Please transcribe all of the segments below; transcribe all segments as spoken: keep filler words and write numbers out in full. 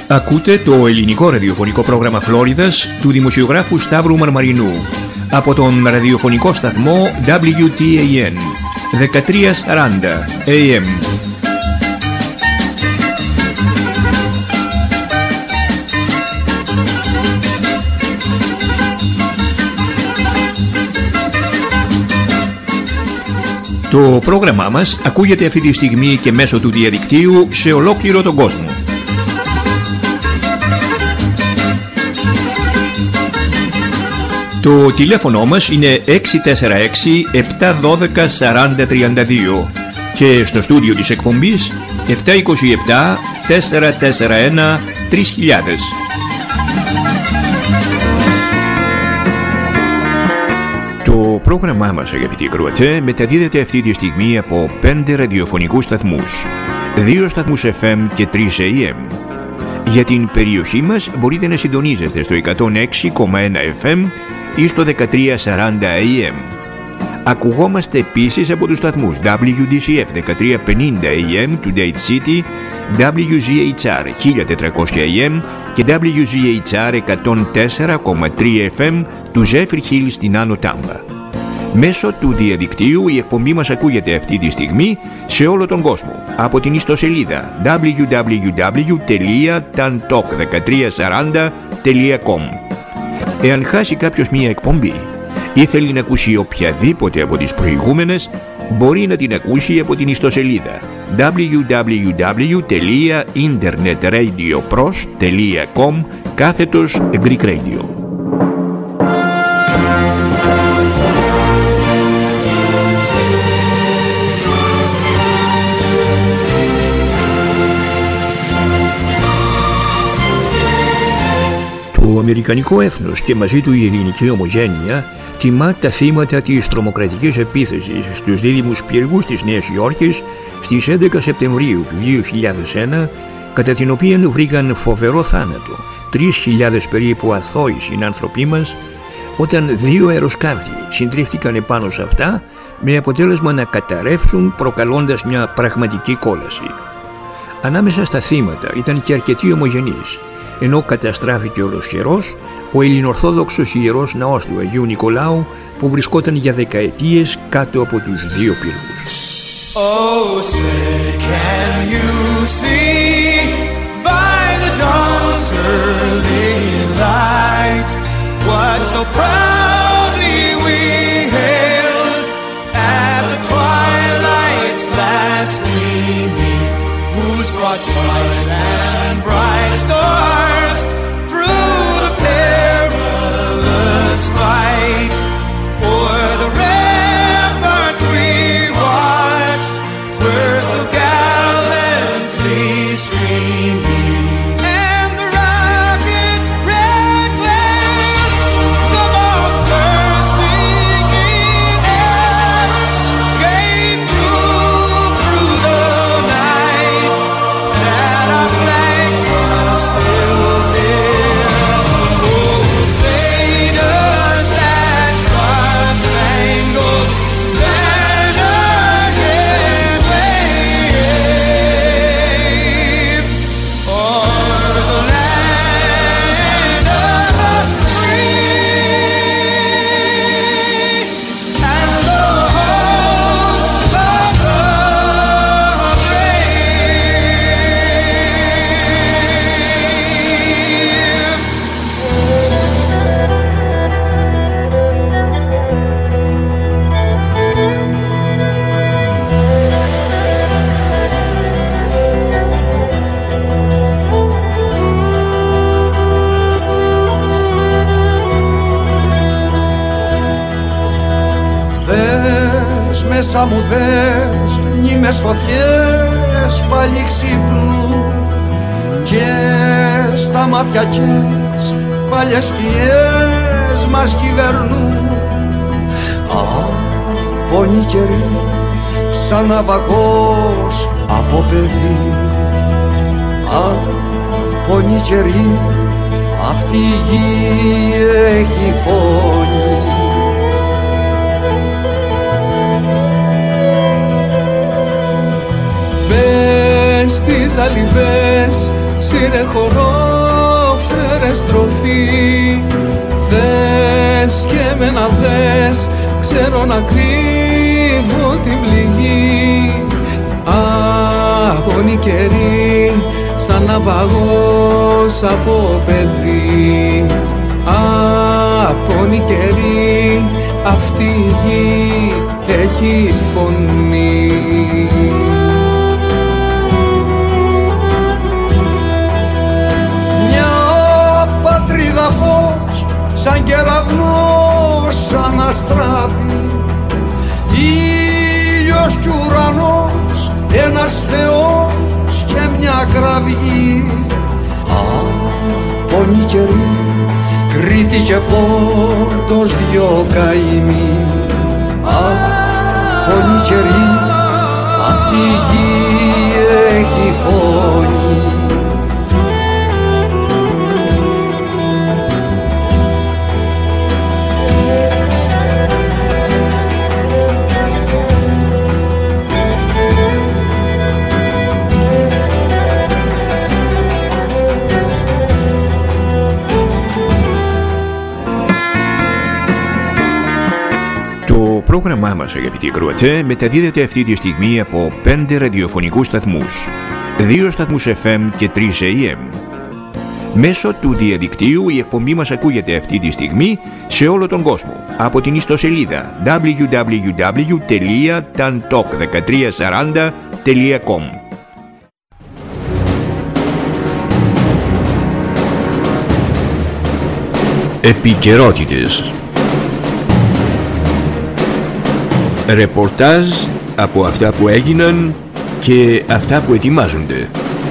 Ακούτε το ελληνικό ραδιοφωνικό πρόγραμμα Φλόριδας του δημοσιογράφου Σταύρου Μαρμαρινού από τον ραδιοφωνικό σταθμό ντάμπλιου τι έι εν δεκατριακόσια σαράντα έι εμ. Το πρόγραμμά μας ακούγεται αυτή τη στιγμή και μέσω του διαδικτύου σε ολόκληρο τον κόσμο. Το τηλέφωνο μας είναι έξι τέσσερα έξι επτά ένα δύο τέσσερα τρία δύο και στο στούντιο της εκπομπής επτά δύο επτά τέσσερα τέσσερα ένα τρεις χιλιάδες. Το πρόγραμμά μας, αγαπητοί ακροατές, μεταδίδεται αυτή τη στιγμή από πέντε ραδιοφωνικούς σταθμούς, δύο σταθμούς εφ εμ και τρεις έι εμ. Για την περιοχή μας μπορείτε να συντονίζεστε στο εκατόν έξι κόμμα ένα εφ εμ ή στο δεκατριακόσια σαράντα έι εμ. Ακουγόμαστε επίσης από τους σταθμούς ντάμπλιου ντι σι εφ δεκατριακόσια πενήντα έι εμ του Dade City, ντάμπλιου ζι έιτς αρ χίλια τετρακόσια έι εμ και ντάμπλιου ζι έιτς αρ εκατόν τέσσερα κόμμα τρία εφ εμ του Zephyr Hill στην Άνω Τάμπα. Μέσω του διαδικτύου η εκπομπή μας ακούγεται αυτή τη στιγμή σε όλο τον κόσμο από την ιστοσελίδα ντάμπλιου ντάμπλιου ντάμπλιου τελεία tantalk δεκατριακόσια σαράντα τελεία κομ. Εάν χάσει κάποιος μία εκπομπή ή θέλει να ακούσει οποιαδήποτε από τις προηγούμενες, μπορεί να την ακούσει από την ιστοσελίδα ντάμπλιου ντάμπλιου ντάμπλιου τελεία internetradiopros τελεία com κάθετος Greek Radio. Το αμερικανικό έθνος και μαζί του η ελληνική ομογένεια τιμά τα θύματα της τρομοκρατικής επίθεσης στους δίδυμους πυργούς της Νέας Υόρκης στις έντεκα Σεπτεμβρίου του δύο χιλιάδες ένα, κατά την οποία βρήκαν φοβερό θάνατο τρεις χιλιάδες περίπου αθώοι συνάνθρωποι μας, όταν δύο αεροσκάφη συντρίφθηκαν επάνω σε αυτά με αποτέλεσμα να καταρρεύσουν, προκαλώντας μια πραγματική κόλαση. Ανάμεσα στα θύματα ήταν και αρκετοί ομογενείς, ενώ καταστράφηκε ολοσχερός ο ελληνοορθόδοξος ιερός ναός του Αγίου Νικολάου που βρισκόταν για δεκαετίες κάτω από τους δύο πύργους. Oh, say, can you see by the dawn's early light what so proudly we hailed at the twilight's last gleaming, whose broad stripes and bright stars through the perilous fight o'er the ramparts we watched were so gallantly streaming, and the rocket's red glare, the bombs bursting in air, gave proof through the night that our flag was still there. Oh, say does that star-spangled banner yet wave o'er the land of the free and the hope of the Δες μέσα μου δες νήμες φωτιές πάλι ξύπνου και στα μάτια κες παλιές σκιές μας κυβερνούν. Α, πόνοι καιροί σαν ναυαγός από παιδί. Α, πόνοι καιροί αυτή η γη έχει φωνή. Μπες στις αλυβές Σύρε χορό, φέρε στροφή. Δες και με να δες, ξέρω να κρύβω την πληγή. Αγώνη καιρή, σαν ναυαγός από παιδί. Αγώνη καιρή, αυτή η γη έχει φωνή. Πατρίδα φως, σαν κεραυνός αναστράπει. Ήλιος κι ουρανός, ένας Θεός και μια κραυγή. Απόνοι καιροί, Κρήτη και Πόντος δυο καημοί. Απόνοι καιροί, αυτή η γη έχει φωνή. Το πρόγραμμά μας, αγαπητοί ακροατές, μεταδίδεται αυτή τη στιγμή από πέντε ραδιοφωνικούς σταθμούς, δύο σταθμούς εφ εμ και τρεις έι εμ. Μέσω του διαδικτύου η εκπομπή μας ακούγεται αυτή τη στιγμή σε όλο τον κόσμο από την ιστοσελίδα double-u double-u double-u τελεία tantalk δεκατρία σαράντα τελεία com. Επικαιρότητες. Ρεπορτάζ από αυτά που έγιναν και αυτά που ετοιμάζονται.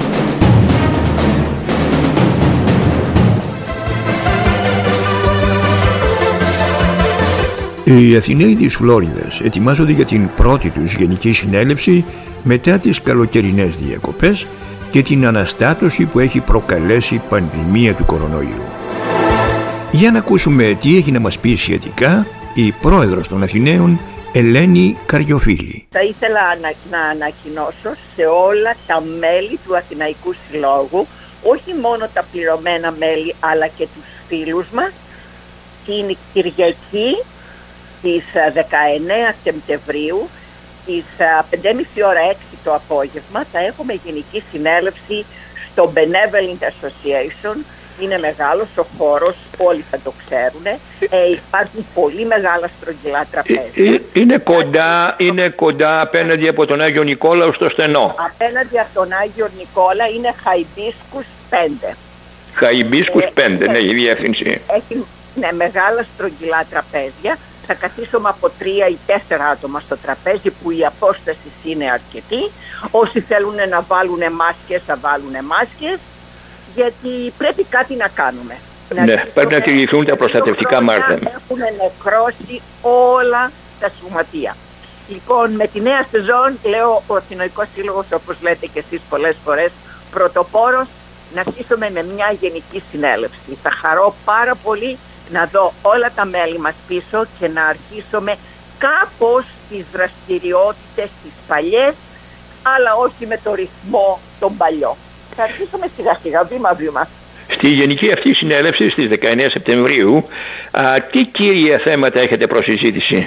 Οι Αθηναίοι της Φλόριδας ετοιμάζονται για την πρώτη τους Γενική Συνέλευση μετά τις καλοκαιρινές διακοπές και την αναστάτωση που έχει προκαλέσει η πανδημία του κορονοϊού. Για να ακούσουμε τι έχει να μας πει σχετικά η πρόεδρος των Αθηναίων, Ελένη Καριοφίλη. Θα ήθελα να ανακοινώσω σε όλα τα μέλη του Αθηναϊκού Συλλόγου, όχι μόνο τα πληρωμένα μέλη αλλά και τους φίλους μας, την Κυριακή της δεκαεννέα Σεπτεμβρίου στις πέντε και μισή ώρα έξι το απόγευμα θα έχουμε γενική συνέλευση στο Benevolent Association. Είναι μεγάλος ο χώρος, όλοι θα το ξέρουν. Ε, υπάρχουν πολύ μεγάλα στρογγυλά τραπέζια. Ε, είναι, κοντά, είναι κοντά απέναντι από τον Άγιο Νικόλαο στο Στενό. Απέναντι από τον Άγιο Νικόλα είναι Χαϊμπίσκους πέντε. Χαϊμπίσκους ε, πέντε, ε, ναι, η διεύθυνση. Έχει ναι, μεγάλα στρογγυλά τραπέζια. Θα καθίσουμε από τρία ή τέσσερα άτομα στο τραπέζι που η απόσταση είναι αρκετή. Όσοι θέλουν να βάλουν μάσκες θα βάλουν μάσκες. Γιατί πρέπει κάτι να κάνουμε. Ναι, να πρέπει να τηρηθούν τα προστατευτικά μάρκα. Έχουν νεκρώσει όλα τα σωματεία. Λοιπόν, με τη νέα σεζόν, λέω ο Αθηναϊκός Σύλλογος, όπως λέτε και εσείς πολλές φορές, πρωτοπόρος, να αρχίσουμε με μια γενική συνέλευση. Θα χαρώ πάρα πολύ να δω όλα τα μέλη μας πίσω και να αρχίσουμε κάπως τις δραστηριότητες τις παλιές, αλλά όχι με το ρυθμό τον παλιό. Θα αρχίσουμε σιγά σιγά, βήμα βήμα. Στη γενική αυτή συνέλευση στις δεκαεννέα Σεπτεμβρίου, α, τι κύρια θέματα έχετε προς συζήτηση?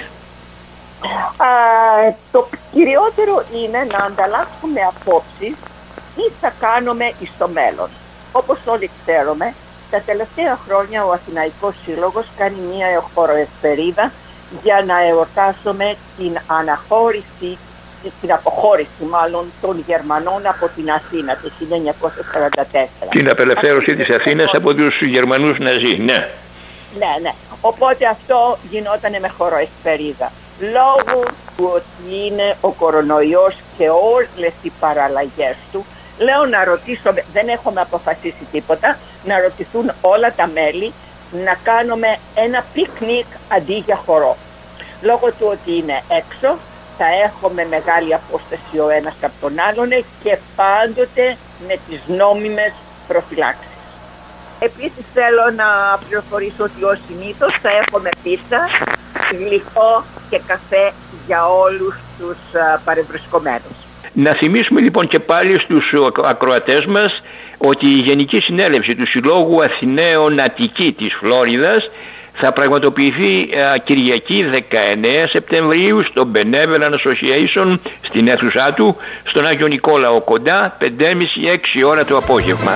Α, το κυριότερο είναι να ανταλλάξουμε απόψεις τι θα κάνουμε στο μέλλον. Όπως όλοι ξέρουμε, τα τελευταία χρόνια ο Αθηναϊκός Σύλλογος κάνει μια χωροεσπερίδα για να εορτάσουμε την αναχώρηση, την αποχώρηση μάλλον των Γερμανών από την Αθήνα το χίλια εννιακόσια σαράντα τέσσερα. Την απελευθέρωση της Αθήνας από τους Γερμανούς Ναζί, ναι. Ναι, ναι. Οπότε αυτό γινόταν με χωροεσπερίδα. Λόγω του ότι είναι ο κορονοϊός και όλες οι παραλλαγές του, λέω να ρωτήσω, δεν έχουμε αποφασίσει τίποτα, να ρωτηθούν όλα τα μέλη να κάνουμε ένα πικνίκ αντί για χορό. Λόγω του ότι είναι έξω, θα έχουμε μεγάλη απόσταση ο ένας από τον άλλον και πάντοτε με τις νόμιμες προφυλάξεις. Επίσης θέλω να πληροφορήσω ότι ως συνήθως θα έχουμε πίστα, γλυκό και καφέ για όλους τους uh, παρευρισκομένους. Να θυμίσουμε λοιπόν και πάλι στους ακροατές μας ότι η Γενική Συνέλευση του Συλλόγου Αθηναίων Αττική της Φλόριδας θα πραγματοποιηθεί Κυριακή δεκαεννέα Σεπτεμβρίου στο Benevolent Association στην αίθουσά του στον Άγιο Νικόλαο κοντά, πέντε και μισή με έξι ώρα το απόγευμα.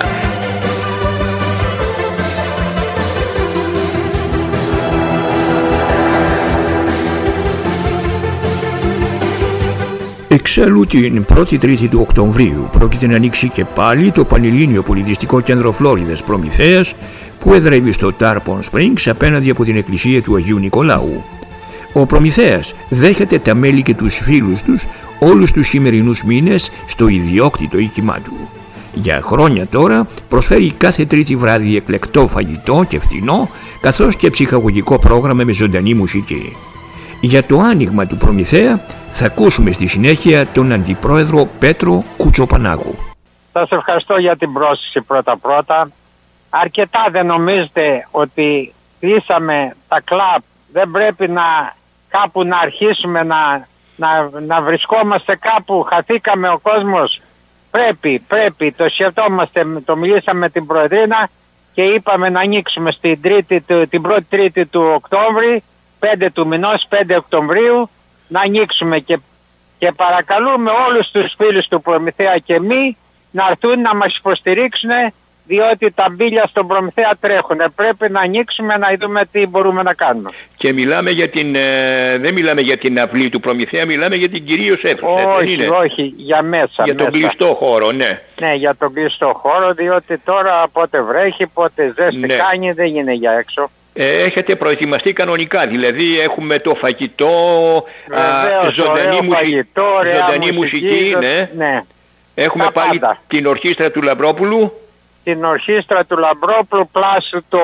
Εξάλλου την πρώτη Τρίτη του Οκτωβρίου πρόκειται να ανοίξει και πάλι το Πανελλήνιο Πολιτιστικό Κέντρο Φλόριδας Προμηθέας που εδρεύει στο Tarpon Springs απέναντι από την εκκλησία του Αγίου Νικολάου. Ο Προμηθέας δέχεται τα μέλη και τους φίλους τους όλους τους σημερινούς μήνες στο ιδιόκτητο οίκημά του. Για χρόνια τώρα προσφέρει κάθε Τρίτη βράδυ εκλεκτό φαγητό και φθηνό καθώς και ψυχαγωγικό πρόγραμμα με ζωντανή μουσική. Για το άνοιγμα του Προμηθέα θα ακούσουμε στη συνέχεια τον Αντιπρόεδρο Πέτρο Κουτσοπανάγου. Σας ευχαριστώ για την πρόσκληση πρώτα-πρώτα. Αρκετά δεν νομίζετε ότι κλείσαμε τα κλαμπ, δεν πρέπει να κάπου να αρχίσουμε να, να, να βρισκόμαστε κάπου, χαθήκαμε ο κόσμος. Πρέπει, πρέπει, το σκεφτόμαστε, το μιλήσαμε με την Προεδρίνα και είπαμε να ανοίξουμε στην τρίτη, την πρώτη Τρίτη του Οκτώβρη, πέντε του μηνός, πέντε Οκτωβρίου, να ανοίξουμε και, και παρακαλούμε όλους τους φίλους του Προμηθέα και μη να έρθουν να μας υποστηρίξουν, διότι τα μπίλια στον Προμηθέα τρέχουν. Πρέπει να ανοίξουμε να δούμε τι μπορούμε να κάνουμε. Και μιλάμε για την, ε, δεν μιλάμε για την αυλή του Προμηθέα, μιλάμε για την κυρίως αίθουσα. Όχι, όχι, για μέσα. Για μέσα. τον κλειστό χώρο, ναι. Ναι, για τον κλειστό χώρο, διότι τώρα πότε βρέχει, πότε ζέστη ναι. κάνει, δεν είναι για έξω. Ε, έχετε προετοιμαστεί κανονικά, δηλαδή έχουμε το φαγητό, βεβαίως, α, ζωντανή, μουσική, φαγητό, ζωντανή μουσική, μουσική ναι. ναι. Έχουμε τα πάλι πάντα. Την ορχήστρα του Λαμπρόπουλου. Την ορχήστρα του Λαμπρόπουλου, πλάσου το,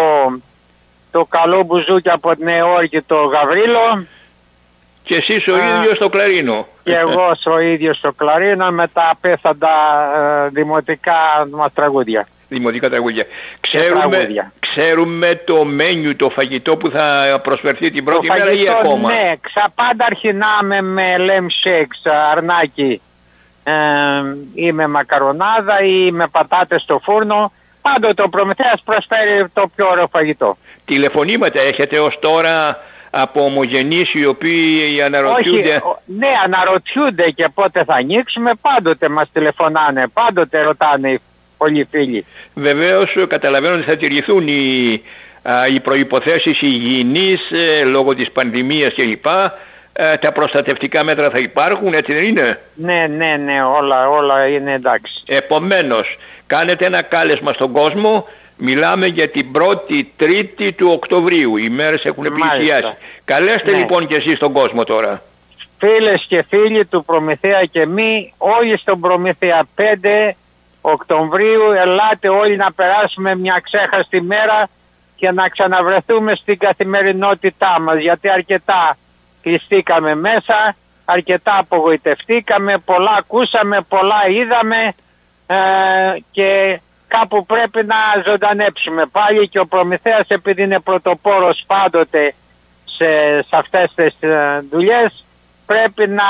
το καλό μπουζούκι από την Νέα Υόρκη, το Γαβρίλο. Και εσείς ο Α, ίδιος στο κλαρίνο. Και εγώ ο ίδιος στο κλαρίνο με τα απέθαντα ε, δημοτικά μας τραγούδια. Δημοτικά τραγούδια. Ξέρουμε, ξέρουμε το μένιου, το φαγητό που θα προσφερθεί την πρώτη μέρα ή ακόμα. Ναι, ξαπάντα αρχινάμε με λέμ σέξ, αρνάκι ε, ή με μακαρονάδα ή με πατάτες στο φούρνο. Πάντοτε ο Προμηθέας προσφέρει το πιο ωραίο φαγητό. Τηλεφωνήματα έχετε ως τώρα από ομογενείς οι οποίοι αναρωτιούνται? Όχι, ναι, αναρωτιούνται και πότε θα ανοίξουμε. Πάντοτε μας τηλεφωνάνε, πάντοτε ρωτάνε πολλοί φίλοι. Βεβαίως καταλαβαίνω ότι θα τηρηθούν οι, α, οι προϋποθέσεις υγιεινής ε, λόγω της πανδημίας κλπ. Ε, τα προστατευτικά μέτρα θα υπάρχουν, έτσι δεν είναι? Ναι, ναι, ναι, όλα, όλα είναι εντάξει. Επομένως, κάνετε ένα κάλεσμα στον κόσμο. Μιλάμε για την πρώτη Τρίτη του Οκτωβρίου. Οι μέρες έχουν πλησιάσει. Καλέστε ναι. λοιπόν και εσείς τον κόσμο τώρα. Φίλες και φίλοι του Προμηθέα και μη, όλοι στον Προμηθέα πέντε Οκτωβρίου, ελάτε όλοι να περάσουμε μια ξέχαστη μέρα και να ξαναβρεθούμε στην καθημερινότητά μας, γιατί αρκετά κλειστήκαμε μέσα, αρκετά απογοητευτήκαμε, πολλά ακούσαμε, πολλά είδαμε ε, και κάπου πρέπει να ζωντανέψουμε πάλι, και ο Προμηθέας επειδή είναι πρωτοπόρος πάντοτε σε, σε αυτές τις δουλειές, πρέπει να,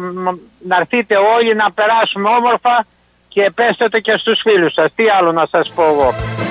να έρθείτε όλοι να περάσουμε όμορφα και πέστε το και στους φίλους σας. Τι άλλο να σας πω εγώ.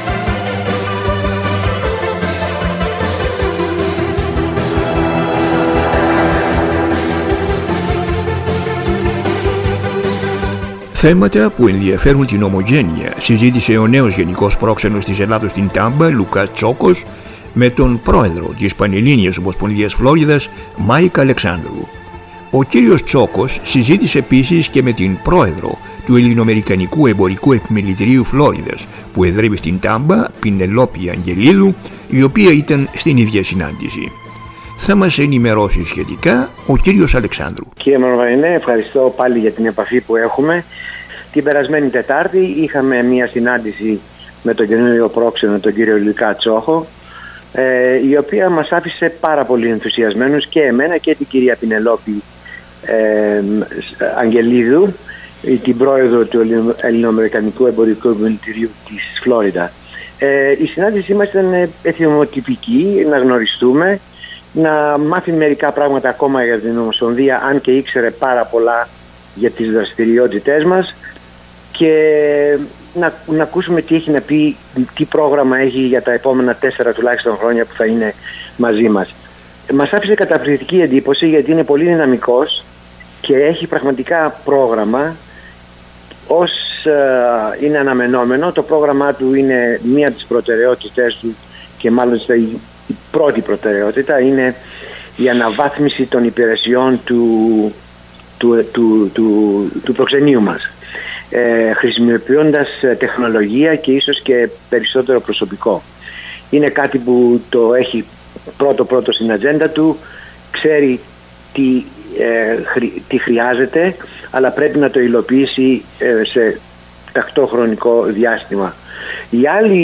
Θέματα που ενδιαφέρουν την ομογένεια συζήτησε ο νέος Γενικός Πρόξενος της Ελλάδος στην Τάμπα, Λουκάς Τσόκος, με τον πρόεδρο της Πανελλήνιας Ομοσπονδίας Φλόριδας, Μάικ Αλεξάνδρου. Ο κύριος Τσόκος συζήτησε επίσης και με την πρόεδρο του Ελληνοαμερικανικού Εμπορικού Επιμελητηρίου Φλόριδας, που εδρεύει στην Τάμπα, Πινελόπη Αγγελίδου, η οποία ήταν στην ίδια συνάντηση. Θα μας ενημερώσει σχετικά ο κύριος Αλεξάνδρου. Κύριε Μαρβανινέ, ευχαριστώ πάλι για την επαφή που έχουμε. Την περασμένη Τετάρτη είχαμε μια συνάντηση με τον καινούριο πρόξενο, τον κύριο Λουκά Τσόκο, ε, η οποία μας άφησε πάρα πολύ ενθουσιασμένους, και εμένα και την κυρία Πινελόπη ε, Αγγελίδου, την πρόεδρο του Ελληνοαμερικανικού Εμπορικού Επιμελητηρίου της Φλόριντα. Ε, η συνάντησή μας ήταν εθιμοτυπική, να γνωριστούμε, να μάθει μερικά πράγματα ακόμα για την Ομοσπονδία, αν και ήξερε πάρα πολλά για τις δραστηριότητές μας και να, να ακούσουμε τι έχει να πει, τι πρόγραμμα έχει για τα επόμενα τέσσερα τουλάχιστον χρόνια που θα είναι μαζί μας. Μας άφησε καταπληκτική εντύπωση γιατί είναι πολύ δυναμικός και έχει πραγματικά πρόγραμμα. Ως uh, είναι αναμενόμενο, το πρόγραμμά του είναι μία από τις προτεραιότητες του και μάλλον η πρώτη προτεραιότητα είναι η αναβάθμιση των υπηρεσιών του, του, του, του, του προξενείου μας, ε, χρησιμοποιώντας τεχνολογία και ίσως και περισσότερο προσωπικό. Είναι κάτι που το έχει πρώτο πρώτο στην ατζέντα του, ξέρει τι, ε, χρει, τι χρειάζεται, αλλά πρέπει να το υλοποιήσει ε, σε τακτό χρονικό διάστημα. Η άλλη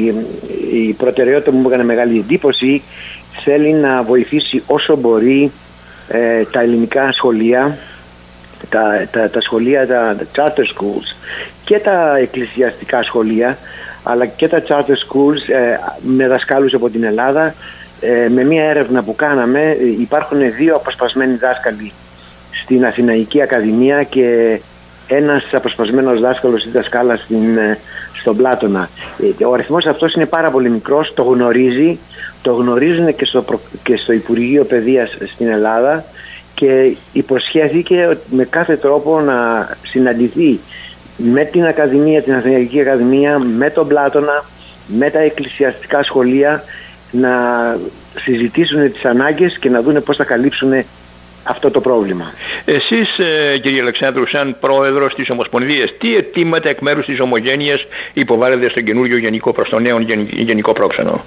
η προτεραιότητα που μου έκανε μεγάλη εντύπωση, θέλει να βοηθήσει όσο μπορεί ε, τα ελληνικά σχολεία, τα, τα, τα σχολεία, τα, τα charter schools και τα εκκλησιαστικά σχολεία, αλλά και τα charter schools ε, με δασκάλους από την Ελλάδα. Ε, με μια έρευνα που κάναμε, υπάρχουν δύο αποσπασμένοι δάσκαλοι στην Αθηναϊκή Ακαδημία και ένας αποσπασμένος δάσκαλος ή δασκάλα στην, στον Πλάτωνα. Ο αριθμός αυτός είναι πάρα πολύ μικρός, το γνωρίζει, το γνωρίζουν και στο, και στο Υπουργείο Παιδείας στην Ελλάδα και υποσχέθηκε με κάθε τρόπο να συναντηθεί με την Ακαδημία, την Αθηναϊκή Ακαδημία, με τον Πλάτωνα, με τα εκκλησιαστικά σχολεία, να συζητήσουν τις ανάγκες και να δουν πώς θα καλύψουν αυτό το πρόβλημα. Εσείς, κύριε Αλεξάνδρου, σαν πρόεδρος της Ομοσπονδίας, τι αιτήματα εκ μέρους της Ομογένειας υποβάλλετε στον καινούριο γενικό, προς τον νέο γενικό πρόξενο?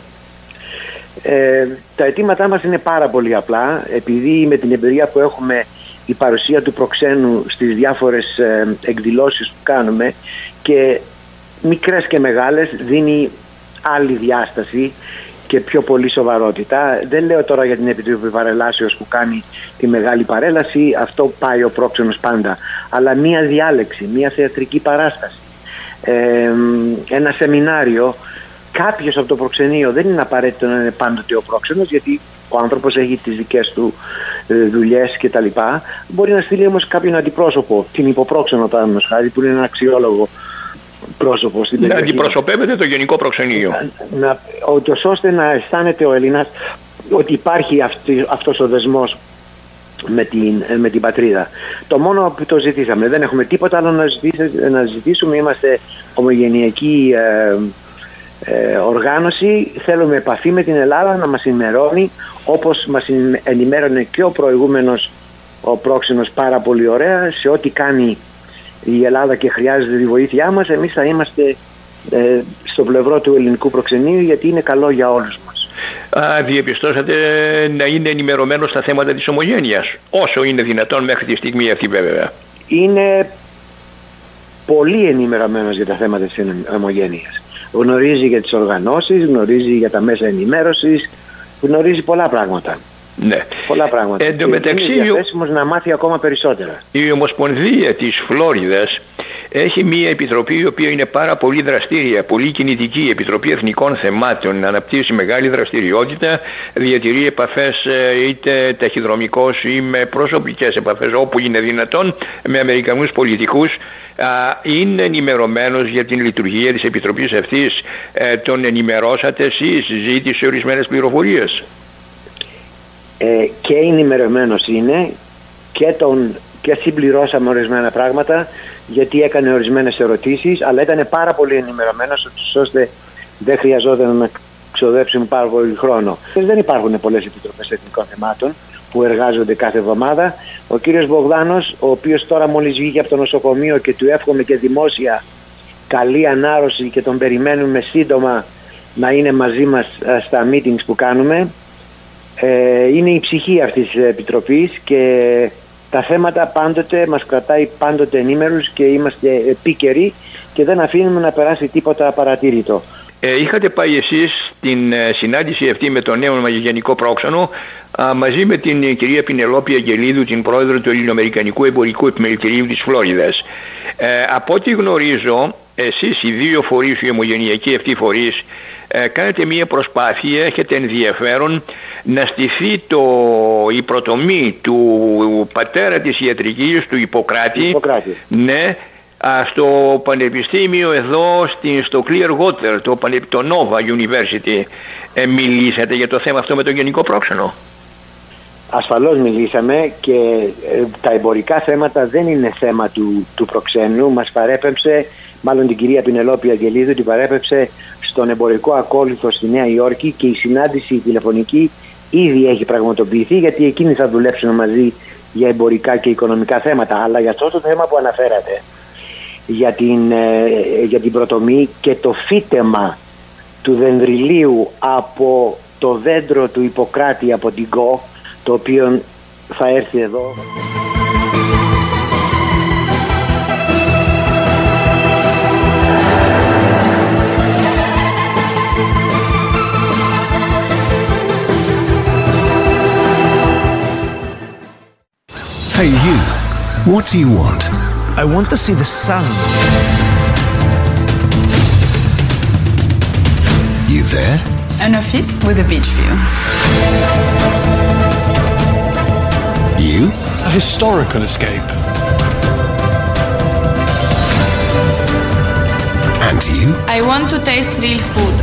Ε, τα αιτήματά μας είναι πάρα πολύ απλά, επειδή με την εμπειρία που έχουμε η παρουσία του προξένου στις διάφορες ε, εκδηλώσεις που κάνουμε και μικρές και μεγάλες δίνει άλλη διάσταση και πιο πολύ σοβαρότητα. Δεν λέω τώρα για την Επιτροπή Παρελάσεως που κάνει τη μεγάλη παρέλαση, αυτό πάει ο πρόξενος πάντα, αλλά μία διάλεξη, μία θεατρική παράσταση, ε, ένα σεμινάριο, κάποιος από το προξενείο, δεν είναι απαραίτητο να είναι πάντοτε ο πρόξενος, γιατί ο άνθρωπος έχει τις δικές του ε, δουλειές και τα λοιπά. Μπορεί να στείλει όμως κάποιον αντιπρόσωπο, την υποπρόξενο παραδείγματος χάρη, που είναι ένα αξιόλογο πρόσωπο στην περιοχή. Να αντιπροσωπεύεται το γενικό προξενείο. Να, να, ώστε να αισθάνεται ο Έλληνας ότι υπάρχει αυτή, αυτός ο δεσμός με την, με την πατρίδα. Το μόνο που το ζητήσαμε, δεν έχουμε τίποτα άλλο να, ζητήσουμε, να ζητήσουμε, είμαστε ομογενειακή ε, ε, οργάνωση, θέλουμε επαφή με την Ελλάδα, να μας ενημερώνει όπως μας ενημέρωνε και ο προηγούμενος ο πρόξενος πάρα πολύ ωραία σε ό,τι κάνει η Ελλάδα και χρειάζεται τη βοήθειά μας. Εμείς θα είμαστε ε, στο πλευρό του ελληνικού προξενείου, γιατί είναι καλό για όλους μας. Α, διεπιστώσατε να είναι ενημερωμένο στα θέματα της ομογένειας, όσο είναι δυνατόν μέχρι τη στιγμή αυτή βέβαια? Είναι πολύ ενημερωμένος για τα θέματα της ομογένειας. Γνωρίζει για τις οργανώσεις, γνωρίζει για τα μέσα ενημέρωσης, γνωρίζει πολλά πράγματα. Ναι. Πολλά πράγματα. Εν τω μεταξύ, είναι διαθέσιμος να μάθει ακόμα περισσότερα. Η Ομοσπονδία της Φλόριδας έχει μια επιτροπή η οποία είναι πάρα πολύ δραστήρια, πολύ κινητική, η Επιτροπή Εθνικών Θεμάτων. Αναπτύσσει μεγάλη δραστηριότητα, διατηρεί επαφές είτε ταχυδρομικώς ή με προσωπικές επαφές όπου είναι δυνατόν με Αμερικανούς πολιτικούς. Είναι ενημερωμένος για την λειτουργία της Επιτροπής αυτής? Τον ενημερώσατε εσείς? Ζήτησε ορισμένες πληροφορίες? Ε, και ενημερωμένος είναι και, τον, και συμπληρώσαμε ορισμένα πράγματα, γιατί έκανε ορισμένες ερωτήσεις, αλλά ήταν πάρα πολύ ενημερωμένος ώστε δεν χρειαζόταν να ξοδέψουμε πάρα πολύ χρόνο. Δεν υπάρχουν πολλές επιτροπές εθνικών θεμάτων που εργάζονται κάθε εβδομάδα. Ο κύριος Μπογδάνος, ο οποίος τώρα μόλις βγήκε από το νοσοκομείο και του εύχομαι και δημόσια καλή ανάρρωση και τον περιμένουμε σύντομα να είναι μαζί μας στα meetings που κάνουμε, είναι η ψυχή αυτής της Επιτροπής και τα θέματα πάντοτε μας κρατάει πάντοτε ενήμερους και είμαστε επίκαιροι και δεν αφήνουμε να περάσει τίποτα απαρατήρητο. Ε, είχατε πάει εσείς στην συνάντηση αυτή με τον νέο γενικό πρόξενο α, μαζί με την κυρία Πινελόπη Αγγελίδου, την πρόεδρο του Ελληνοαμερικανικού Εμπορικού Επιμελητηρίου της Φλόριδας. Ε, από ό,τι γνωρίζω, εσείς οι δύο φορείς, οι ομογενειακοί αυτοί φορείς, ε, κάνετε μια προσπάθεια, έχετε ενδιαφέρον να στηθεί το, η προτομή του πατέρα της ιατρικής, του Ιπποκράτη, Ιπποκράτη. Ναι, στο πανεπιστήμιο εδώ στην, στο Clearwater, το, το Nova University. Ε, μιλήσατε για το θέμα αυτό με τον Γενικό Πρόξενο? Ασφαλώς μιλήσαμε και ε, τα εμπορικά θέματα δεν είναι θέμα του, του προξένου. Μας παρέπεμψε, μάλλον την κυρία Πινελόπη Αγγελίδου την παρέπεμψε στον εμπορικό ακόλουθο στη Νέα Υόρκη και η συνάντηση τηλεφωνική ήδη έχει πραγματοποιηθεί, γιατί εκείνοι θα δουλέψουν μαζί για εμπορικά και οικονομικά θέματα. Αλλά για αυτό το θέμα που αναφέρατε, για την, ε, για την προτομή και το φύτεμα του δενδριλίου από το δέντρο του Ιπποκράτη, από την ΚΟ, το οποίο θα έρθει εδώ. Hey you, what do you want? I want to see the sun. You there? An office with a beach view. You? A historical escape. And you? I want to taste real food.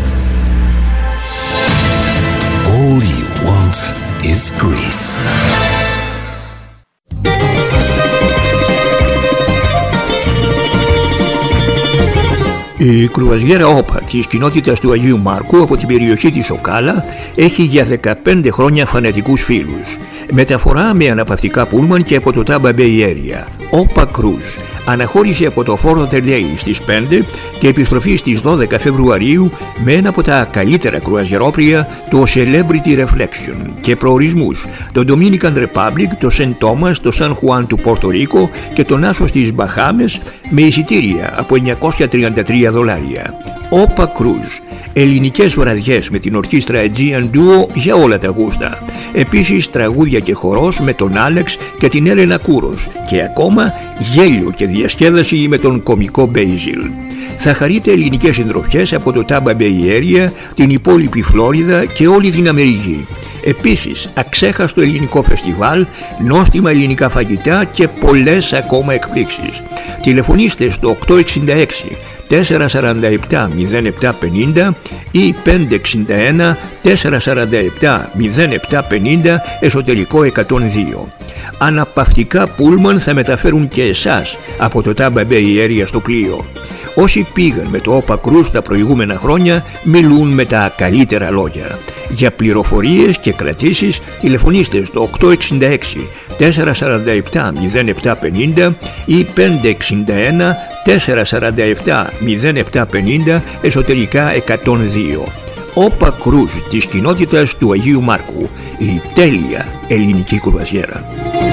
All you want is Greece. Η κρουαζιέρα ΟΠΑ της κοινότητας του Αγίου Μάρκου από την περιοχή της Οκάλα έχει για δεκαπέντε χρόνια φανατικούς φίλους. Μεταφορά με αναπαυτικά πούλμαν και από το Tampa Bay Area. ΟΠΑ Cruise. Αναχώρηση από το Fort Lauderdale στις πέντε και επιστροφή στις δώδεκα Φεβρουαρίου με ένα από τα καλύτερα κρουαζιερόπλια, το Celebrity Reflection, και προορισμούς το Dominican Republic, το Saint Thomas, το San Juan του Πόρτο Ρίκο και το Νάσο στις Μπαχάμες με εισιτήρια από εννιακόσια τριάντα τρία δολάρια. ΟΠΑ Cruise. Ελληνικές βραδιές με την ορχήστρα Aegean Duo για όλα τα γούστα. Επίσης τραγούδια και χορός με τον Άλεξ και την Έλενα Κούρος και ακόμα γέλιο και διασκέδαση με τον κωμικό Μπέιζιλ. Θα χαρείτε ελληνικές συντροφιές από το Tampa Bay Area, την υπόλοιπη Φλόριδα και όλη την Αμερική. Επίσης αξέχαστο ελληνικό φεστιβάλ, νόστιμα ελληνικά φαγητά και πολλές ακόμα εκπλήξεις. Τηλεφωνήστε στο οκτώ εξήντα έξι τέσσερα σαράντα επτά μηδέν επτά πενήντα ή πέντε εξήντα ένα τέσσερα σαράντα επτά μηδέν επτά πενήντα εσωτερικό εκατόν δύο. Αναπαυτικά πούλμαν θα μεταφέρουν και εσάς από το Tampa Bay Area στο πλοίο. Όσοι πήγαν με το ΟΠΑ Cruise τα προηγούμενα χρόνια μιλούν με τα καλύτερα λόγια. Για πληροφορίες και κρατήσεις τηλεφωνήστε στο οκτώ εξήντα έξι τέσσερα σαράντα επτά μηδέν επτά πενήντα ή πέντε εξήντα ένα τέσσερα σαράντα επτά μηδέν επτά πενήντα εσωτερικά εκατόν δύο. ΟΠΑ Cruise της κοινότητας του Αγίου Μάρκου, η τέλεια ελληνική κρουαζιέρα.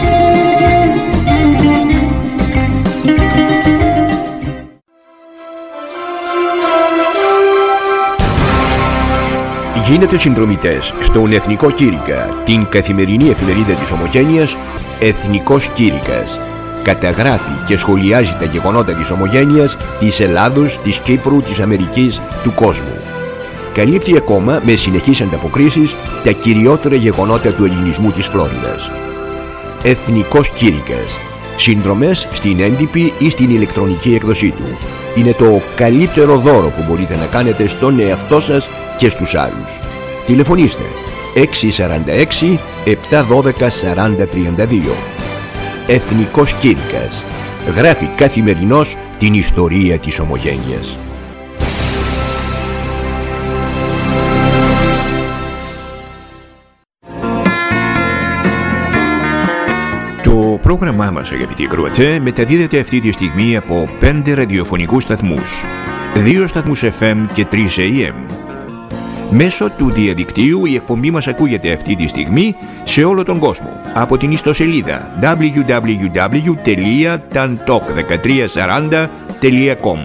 Γίνετε συνδρομητές στον Εθνικό Κήρυκα, την καθημερινή εφημερίδα της Ομογένειας, Εθνικός Κήρυκας. Καταγράφει και σχολιάζει τα γεγονότα της Ομογένειας, της Ελλάδος, της Κύπρου, της Αμερικής, του κόσμου. Καλύπτει ακόμα με συνεχείς ανταποκρίσεις τα κυριότερα γεγονότα του ελληνισμού της Φλόριδας. Εθνικός Κήρυκας. Συνδρομές στην έντυπη ή στην ηλεκτρονική εκδοσή του. Είναι το καλύτερο δώρο που μπορείτε να κάνετε στον εαυτό σας και στους άλλους. Τηλεφωνήστε έξι σαράντα έξι επτακόσια δώδεκα σαράντα τριάντα δύο. Εθνικός Κήρυκας. Γράφει καθημερινώς την ιστορία της Ομογένειας. Το πρόγραμμά μας, αγαπητοί ακροατές, μεταδίδεται αυτή τη στιγμή από πέντε ραδιοφωνικούς σταθμούς, δύο σταθμούς εφ εμ και τρεις έι εμ. Μέσω του διαδικτύου η εκπομπή μας ακούγεται αυτή τη στιγμή σε όλο τον κόσμο από την ιστοσελίδα double-u double-u double-u τελεία tantalk δεκατρία σαράντα τελεία com.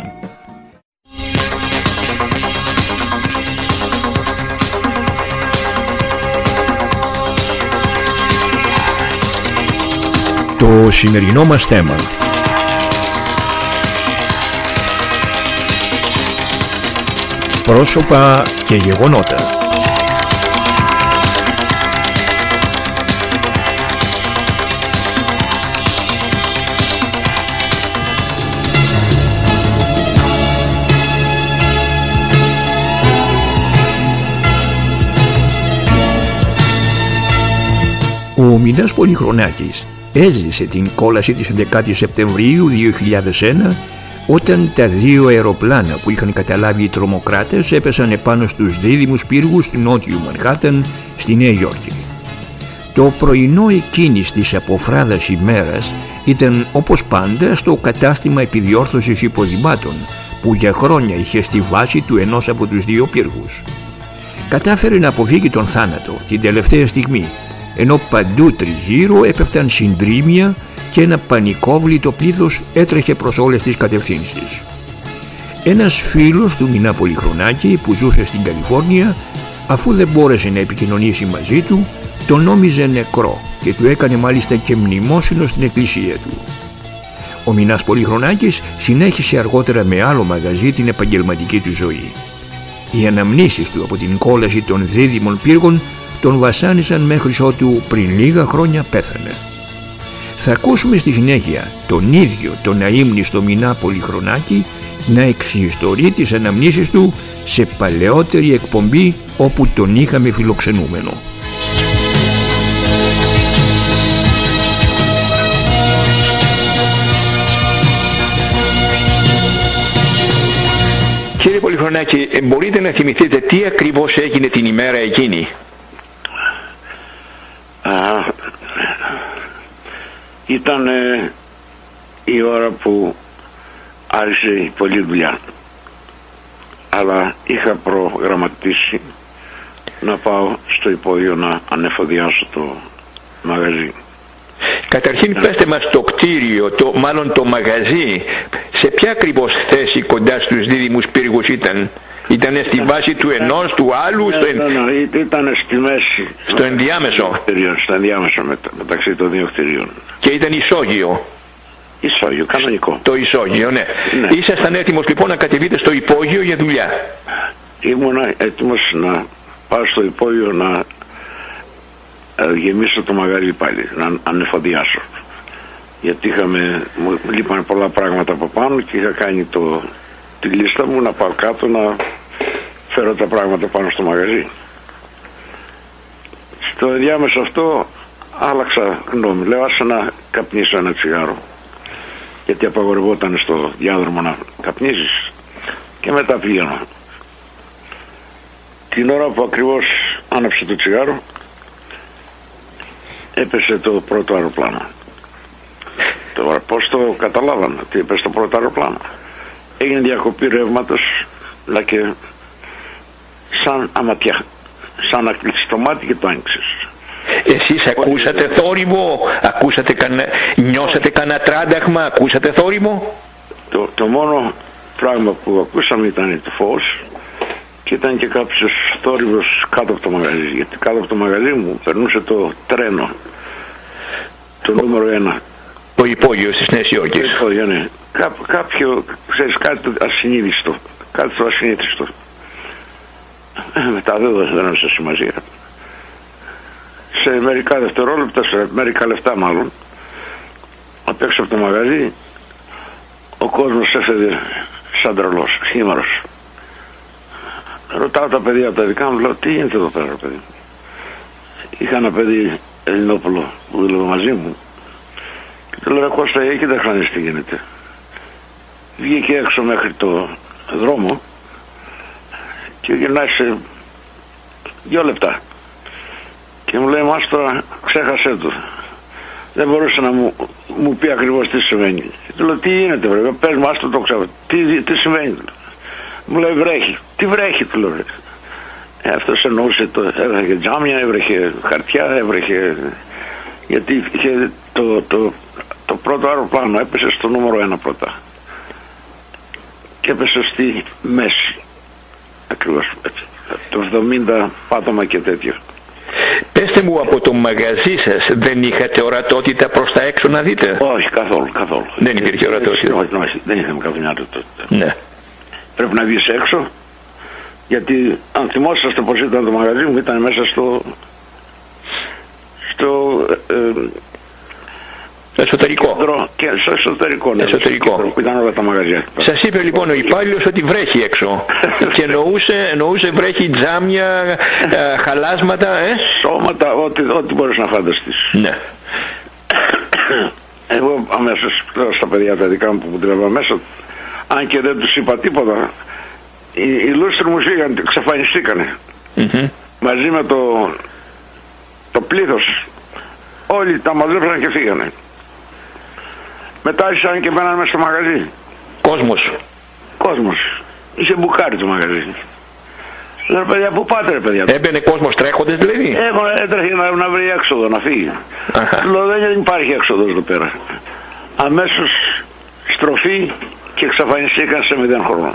Το σημερινό μας θέμα: Πρόσωπα και γεγονότα. Ο Μινάς Πολυχρονάκης έζησε την κόλαση της έντεκα Σεπτεμβρίου δύο χιλιάδες ένα, όταν τα δύο αεροπλάνα που είχαν καταλάβει οι τρομοκράτες έπεσαν επάνω στους δίδυμους πύργους του νότιου Μανχάταν στη Νέα Υόρκη. Το πρωινό εκείνης της αποφράδας ημέρας ήταν όπως πάντα στο κατάστημα επιδιόρθωσης υποδημάτων που για χρόνια είχε στη βάση του ενός από τους δύο πύργους. Κατάφερε να αποφύγει τον θάνατο την τελευταία στιγμή, ενώ παντού τριγύρω έπεφταν συντρίμμια και ένα πανικόβλητο πλήθος έτρεχε προς όλες τις κατευθύνσεις. Ένας φίλος του Μινά Πολυχρονάκη που ζούσε στην Καλιφόρνια, αφού δεν μπόρεσε να επικοινωνήσει μαζί του, τον νόμιζε νεκρό και του έκανε μάλιστα και μνημόσυνο στην εκκλησία του. Ο Μινάς Πολυχρονάκης συνέχισε αργότερα με άλλο μαγαζί την επαγγελματική του ζωή. Οι αναμνήσεις του από την κόλαση των δίδυμων πύργων τον βασάνισαν μέχρι ότου πριν λίγα χρόνια πέθανε. Θα ακούσουμε στη συνέχεια τον ίδιο τον αείμνηστο Μινά Πολυχρονάκη να εξιστορεί τις αναμνήσεις του σε παλαιότερη εκπομπή όπου τον είχαμε φιλοξενούμενο. Κύριε Πολυχρονάκη, μπορείτε να θυμηθείτε τι ακριβώς έγινε την ημέρα εκείνη? Α, ήταν ε, η ώρα που άρχισε η πολλή δουλειά, αλλά είχα προγραμματίσει να πάω στο υπόγειο να ανεφοδιάσω το μαγαζί. Καταρχήν πέστε μας το κτίριο, το, μάλλον το μαγαζί, σε ποια ακριβώς θέση κοντά στους δίδυμους πύργους ήταν? Ήταν στη βάση του ενός, του άλλου? Ναι, στο... ναι, ναι, ήταν στη μέση. Στο ενδιάμεσο? Στο ενδιάμεσο μετα, μεταξύ των δύο κτιρίων. Και ήταν ισόγειο? Ισόγειο, κανονικό. Το ισόγειο, ναι. ναι. Ήσασταν έτοιμος λοιπόν να κατεβείτε στο υπόγειο για δουλειά? Ήμουνα έτοιμος να πάω στο υπόγειο να γεμίσω το μαγαζί πάλι, να ανεφοδιάσω. Γιατί είχαμε, μου λείπανε πολλά πράγματα από πάνω και είχα κάνει το, τη λίστα μου να πάω κάτω να φέρω τα πράγματα πάνω στο μαγαζί. Στο ενδιάμεσο αυτό άλλαξα γνώμη. Λέω άσε να καπνίσω ένα τσιγάρο, γιατί απαγορευόταν στο διάδρομο να καπνίζεις, και μετά πήγαινα. Την ώρα που ακριβώς άναψε το τσιγάρο έπεσε το πρώτο αεροπλάνο. Τώρα πώς το καταλάβαμε ότι έπεσε το πρώτο αεροπλάνο? Έγινε διακοπή ρεύματος, αλλά και σαν αματιά, σαν να κλείσεις το μάτι και το άνοιξες. Εσείς ακούσατε θόρυβο, ακούσατε κανένα, νιώσατε κανένα τράνταχμα, ακούσατε θόρυβο? Το, το μόνο πράγμα που ακούσαμε ήταν το φως, και ήταν και κάποιος θόρυβος κάτω από το μαγαζί, γιατί κάτω από το μαγαζί μου περνούσε το τρένο, το ο, νούμερο ένα. Το υπόγειο στις Νέες Υόρκες. Το υπόγειο, ναι. Κά, κάποιο, ξέρεις, κάτι ασυνείδητο, κάτι το ασυνείδητο. Μετά δεν δεν έδωσε σημασία. Σε μερικά δευτερόλεπτα, σε μερικά λεπτά μάλλον, απ' έξω από το μαγαζί, ο κόσμος έφευγε σαν τρελός, χήμαρος. Ρωτάω τα παιδιά από τα δικά μου, λέω τι γίνεται εδώ πέρα, παιδί? Είχα ένα παιδί Ελληνόπουλο που δούλευε μαζί μου και του λέω Κώστα, εκεί δεν χάνεις τι γίνεται. Βγήκε έξω μέχρι το δρόμο και γυρνάει σε δύο λεπτά και μου λέει μάστορα, ξέχασέ το. Δεν μπορούσε να μου, μου πει ακριβώς τι συμβαίνει. Και του λέω τι γίνεται βρε, πες μου άστο το ξέρω. Τι, τι συμβαίνει? Μου λέει βρέχει. Τι βρέχει? Του λέω. Ε, αυτός εννοούσε το, έβρεχε τζάμια, έβρεχε χαρτιά, έβρεχε, γιατί είχε το, το, το πρώτο αεροπλάνο έπεσε στο νούμερο ένα πρώτα και έπεσε στη μέση ακριβώς έτσι, το εβδομήντα πάτωμα και τέτοιο. Πέστε μου, από το μαγαζί σας δεν είχατε ορατότητα προς τα έξω να δείτε? Όχι, καθόλου, καθόλου. Δεν υπήρχε ορατότητα? Όχι, όχι, δεν είχαμε καθόλου τότε. Ναι. Πρέπει να βγεις έξω, Γιατί αν θυμόσαστε πως ήταν το μαγαζί μου, ήταν μέσα στο στο ε, εσωτερικό. Κέντρο, και στο εσωτερικό, ναι, εσωτερικό. Κέντρο, που ήταν όλα τα μαγαζιά. Σας είπε λοιπόν ο υπάλληλος ότι βρέχει έξω και εννοούσε, εννοούσε βρέχει τζάμια, ε, χαλάσματα, ε? Σώματα, ό,τι, ό,τι μπορείς να φανταστείς. Ναι. Εγώ αμέσως λέω στα παιδιά τα δικά μου που τρέβα μέσα, αν και δεν τους είπα τίποτα, οι, οι λούστροι μου φύγαν, εξαφανιστήκανε. Mm-hmm. Μαζί με το, το πλήθος, όλοι τα μαζέψαν και φύγανε. Μετά άρχισαν και μπαίναν μέσα στο μαγαζί. Κόσμος. Κόσμος. Είχε μπουκάρει το μαγαζί. Λέω, παιδιά, πού πάτε ρε παιδιά? Έμπαινε κόσμος τρέχοντας δηλαδή? Έχω, έτρεχε να, να βρει έξοδο, να φύγει. Λέω, δεν υπάρχει έξοδος εδώ πέρα. Αμέσως στροφή και εξαφανιστήκαν σε μηδέν χρόνο.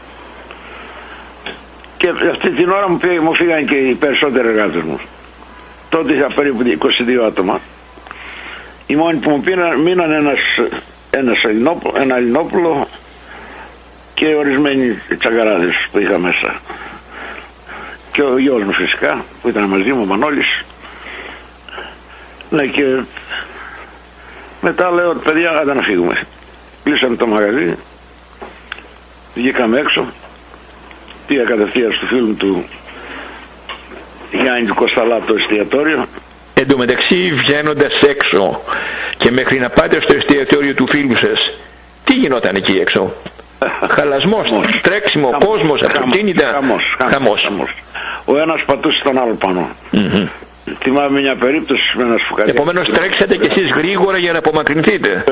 Και αυτή την ώρα μου, πήγε, μου φύγαν και οι περισσότεροι εργάτες μου. Τότε είχα περίπου είκοσι δύο άτομα. Οι μόνοι που μου πήραν, μείναν ένας, ένας Ελληνόπουλο, ένα Ελληνόπουλο και ορισμένοι τσαγκαράδες που είχα μέσα. Και ο γιος μου φυσικά που ήταν μαζί μου, ο Μανώλης. Ναι, και μετά λέω, παιδιά, άντε να φύγουμε. Κλείσαμε το μαγαζί, βγήκαμε έξω, πήγα κατευθείαν στο φίλο του Γιάννη του Κωνσταλά το εστιατόριο. Εν τω μεταξύ, βγαίνοντας έξω και μέχρι να πάτε στο εστιατόριο του φίλου σας, τι γινόταν εκεί έξω? Χαλασμός, τρέξιμο, χαμός, κόσμος, αυτοκίνητα. Χαμός, χαμός, χαμός, χαμός. Ο ένας πατούσε τον άλλο πάνω. Mm-hmm. Θυμάμαι μια περίπτωση με ένα σφουγγαρί. Επομένως τρέξατε κι εσείς γρήγορα για να απομακρυνθείτε.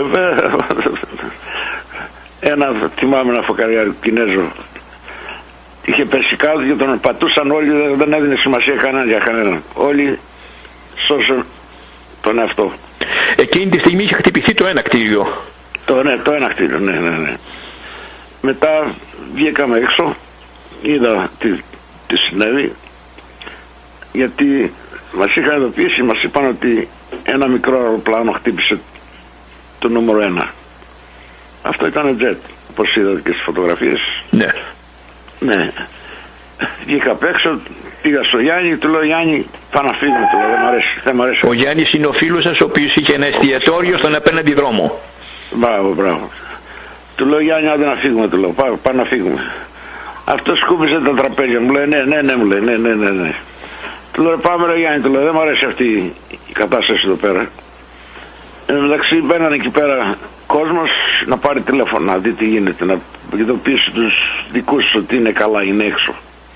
Ένα, θυμάμαι ένα φωκαριάρι Κινέζο. Είχε πέσει κάτω και τον πατούσαν όλοι, δεν έδινε σημασία κανένα για κανέναν. Όλοι σώσαν τον εαυτό. Εκείνη τη στιγμή είχε χτυπηθεί το ένα κτίριο. Το, ναι, το ένα κτίριο, ναι, ναι, ναι. Μετά βγήκαμε έξω, είδα τι, τι συνέβη, γιατί μας είχαν ειδοποιήσει, μας είπαν ότι ένα μικρό αεροπλάνο χτύπησε το νούμερο ένα. Αυτό ήταν jet, όπως είδατε και στις φωτογραφίες. Ναι. Ναι. Βγήκα απ' έξω, πήγα στο Γιάννη, του λέω, Γιάννη, πάω να φύγουμε, του λέω, δεν μ' αρέσει, δεν μ' αρέσει. Ο Γιάννης είναι ο φίλος σας, ο οποίος είχε ένα εστιατόριο στον απέναντι δρόμο. Μπράβο, μπράβο. Του λέω, Γιάννη, άντε να φύγουμε, του λέω, πάμε, πάμε να φύγουμε. Αυτό σκούπισε τα τραπέζια, μου λέει, ναι, ναι, ναι, μου λέει, ναι, ναι, ναι, ναι. Του λέω, πάμε ρε Γιάννη, του λέω, δεν μου αρέσει αυτή η κατάσταση εδώ πέρα. Εν τω μεταξύ μπαίνανε εκεί πέρα κόσμος να πάρει τηλέφωνο, να δει τι γίνεται, να ειδοποιήσει τους δικούς τους ότι είναι καλά, είναι έξω.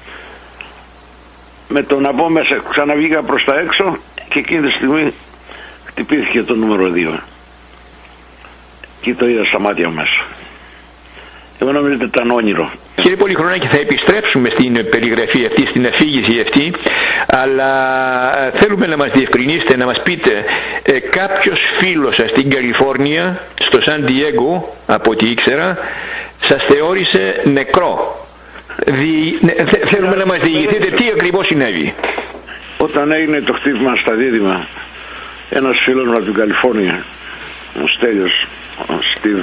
Με το να μπω μέσα, ξαναβγήκα προς τα έξω και εκείνη τη στιγμή χτυπήθηκε το νούμερο δύο. Και το είδα στα μάτια μέσα. Εγώ νομίζω ότι ήταν όνειρο. Κύριε Πολυχρονάκη, θα επιστρέψουμε στην περιγραφή αυτή, στην αφήγηση αυτή, αλλά θέλουμε να μας διευκρινίσετε, να μας πείτε, ε, κάποιος φίλος σας στην Καλιφόρνια, στο Σαν Ντιέγκο, από ό,τι ήξερα, σας θεώρησε νεκρό. Δι... Ναι, θε, θέλουμε να μας διηγηθείτε τι ακριβώς συνέβη. Όταν έγινε το χτύπημα στα Δίδυμα, ένας φίλος μου από την Καλιφόρνια, ο Στέλιος, ο Στίβ,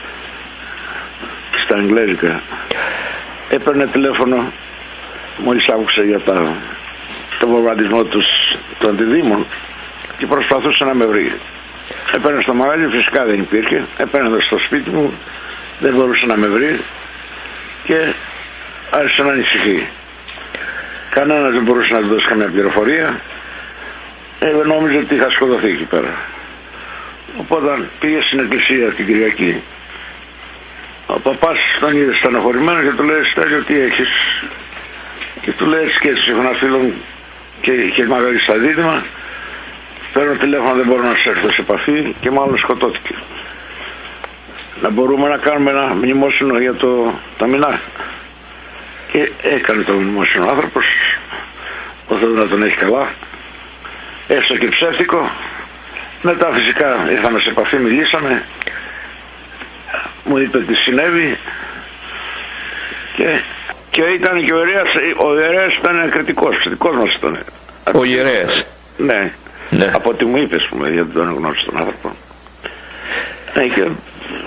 στα Αγγλέζικα, έπαιρνε τηλέφωνο μόλις άκουσε για τα, το βομβαρδισμό τους των αντιδήμων και προσπαθούσε να με βρει. Έπαιρνε στο μαγαζί, φυσικά δεν υπήρχε, έπαιρνε στο σπίτι μου, δεν μπορούσε να με βρει και άρχισε να ανησυχεί. Κανένας δεν μπορούσε να του δώσει καμία πληροφορία. Εγώ νόμιζα ότι είχα σκοτωθεί εκεί πέρα. Οπότε πήγε στην εκκλησία την Κυριακή. Ο παπάς τον είδε στεναχωρημένο και του λέει, Στέλιο, τι έχεις? Και του λέει, σκέψη, έχω ένα φίλο μου και είχε μαγαζί στα Δίδυμα, παίρνω τηλέφωνο, δεν μπορώ να σε έρθω σε επαφή και μάλλον σκοτώθηκε. Να μπορούμε να κάνουμε ένα μνημόσυνο για το Ταμινά? Και έκανε το μνημόσυνο ο άνθρωπος, ο Θεός να τον έχει καλά, έστω και ψεύτικο. Μετά φυσικά ήρθαμε σε επαφή, μιλήσαμε, μου είπε τι συνέβη και, και ήταν και ο ιερέας, ο ιερέας ήταν κριτικός, κριτικός μας ήταν. Ο ιερέας? Ναι, ναι. Από ό,τι μου είπες, πούμε, γιατί τον γνώρισε τον άνθρωπο. Ναι, και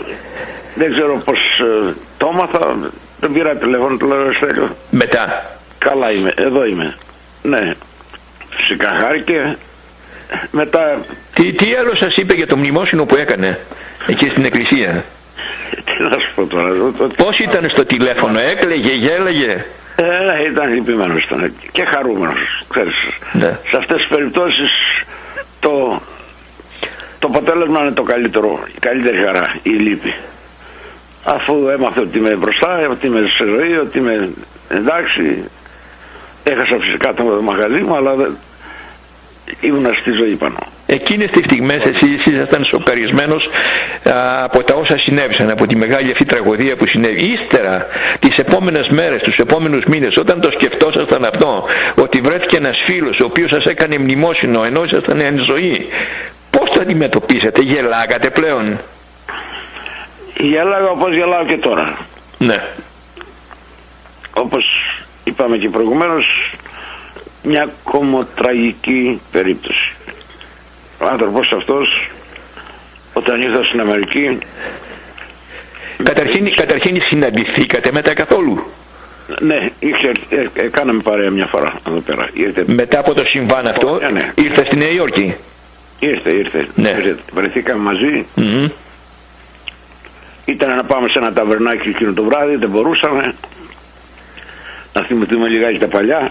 δεν ξέρω πως ε, το έμαθα, δεν πήρα τηλέφωνο, του λέω, Στέλιο. Μετά? Καλά είμαι, εδώ είμαι. Ναι, φυσικά χάρηκε. Μετά... Τι, τι άλλο σας είπε για το μνημόσυνο που έκανε εκεί στην εκκλησία? Τι να σου πω τώρα. Πώς ήταν στο τηλέφωνο, έκλαιγε, γέλαγε? Ε, ήταν λυπημένος, ήταν και χαρούμενος, ξέρεις. Ναι. Σε αυτές τις περιπτώσεις το, το αποτέλεσμα είναι το καλύτερο, η καλύτερη χαρά, η λύπη. Αφού έμαθε ότι είμαι μπροστά, ότι είμαι σε ζωή, ότι είμαι εντάξει, έχασα φυσικά το μαγαζί μου, αλλά δεν... ήμουνα στη ζωή πάνω. Εκείνες τις στιγμές εσείς ήσασταν σοκαρισμένος α, από τα όσα συνέβησαν, από τη μεγάλη αυτή τραγωδία που συνέβη. Ύστερα, τις επόμενες μέρες, τους επόμενους μήνες, όταν το σκεφτόσασταν αυτό, ότι βρέθηκε ένας φίλος ο οποίος σας έκανε μνημόσυνο ενώ ήσασταν εν ζωή, πώς το αντιμετωπίσατε? Γελάγατε πλέον? Γελάγα όπως γελάω και τώρα. Ναι. Όπως είπαμε και προηγουμένως, μια κομμωτραγική περίπτωση. Ο άνθρωπος αυτός όταν ήρθα στην Αμερική... Καταρχήν, καταρχήν συναντηθήκατε μετά καθόλου? Ναι, είχε, ε, ε, κάναμε παρέα μια φορά εδώ πέρα. Ήρθε... Μετά από το συμβάν αυτό, ναι, ναι. Ήρθε στη Νέα Υόρκη? Ήρθε, ήρθε. Ναι. ήρθε. Βρεθήκαμε μαζί. Mm-hmm. Ήταν να πάμε σε ένα ταβερνάκι εκείνο το βράδυ, δεν μπορούσαμε. Να θυμηθούμε λιγάκι τα παλιά.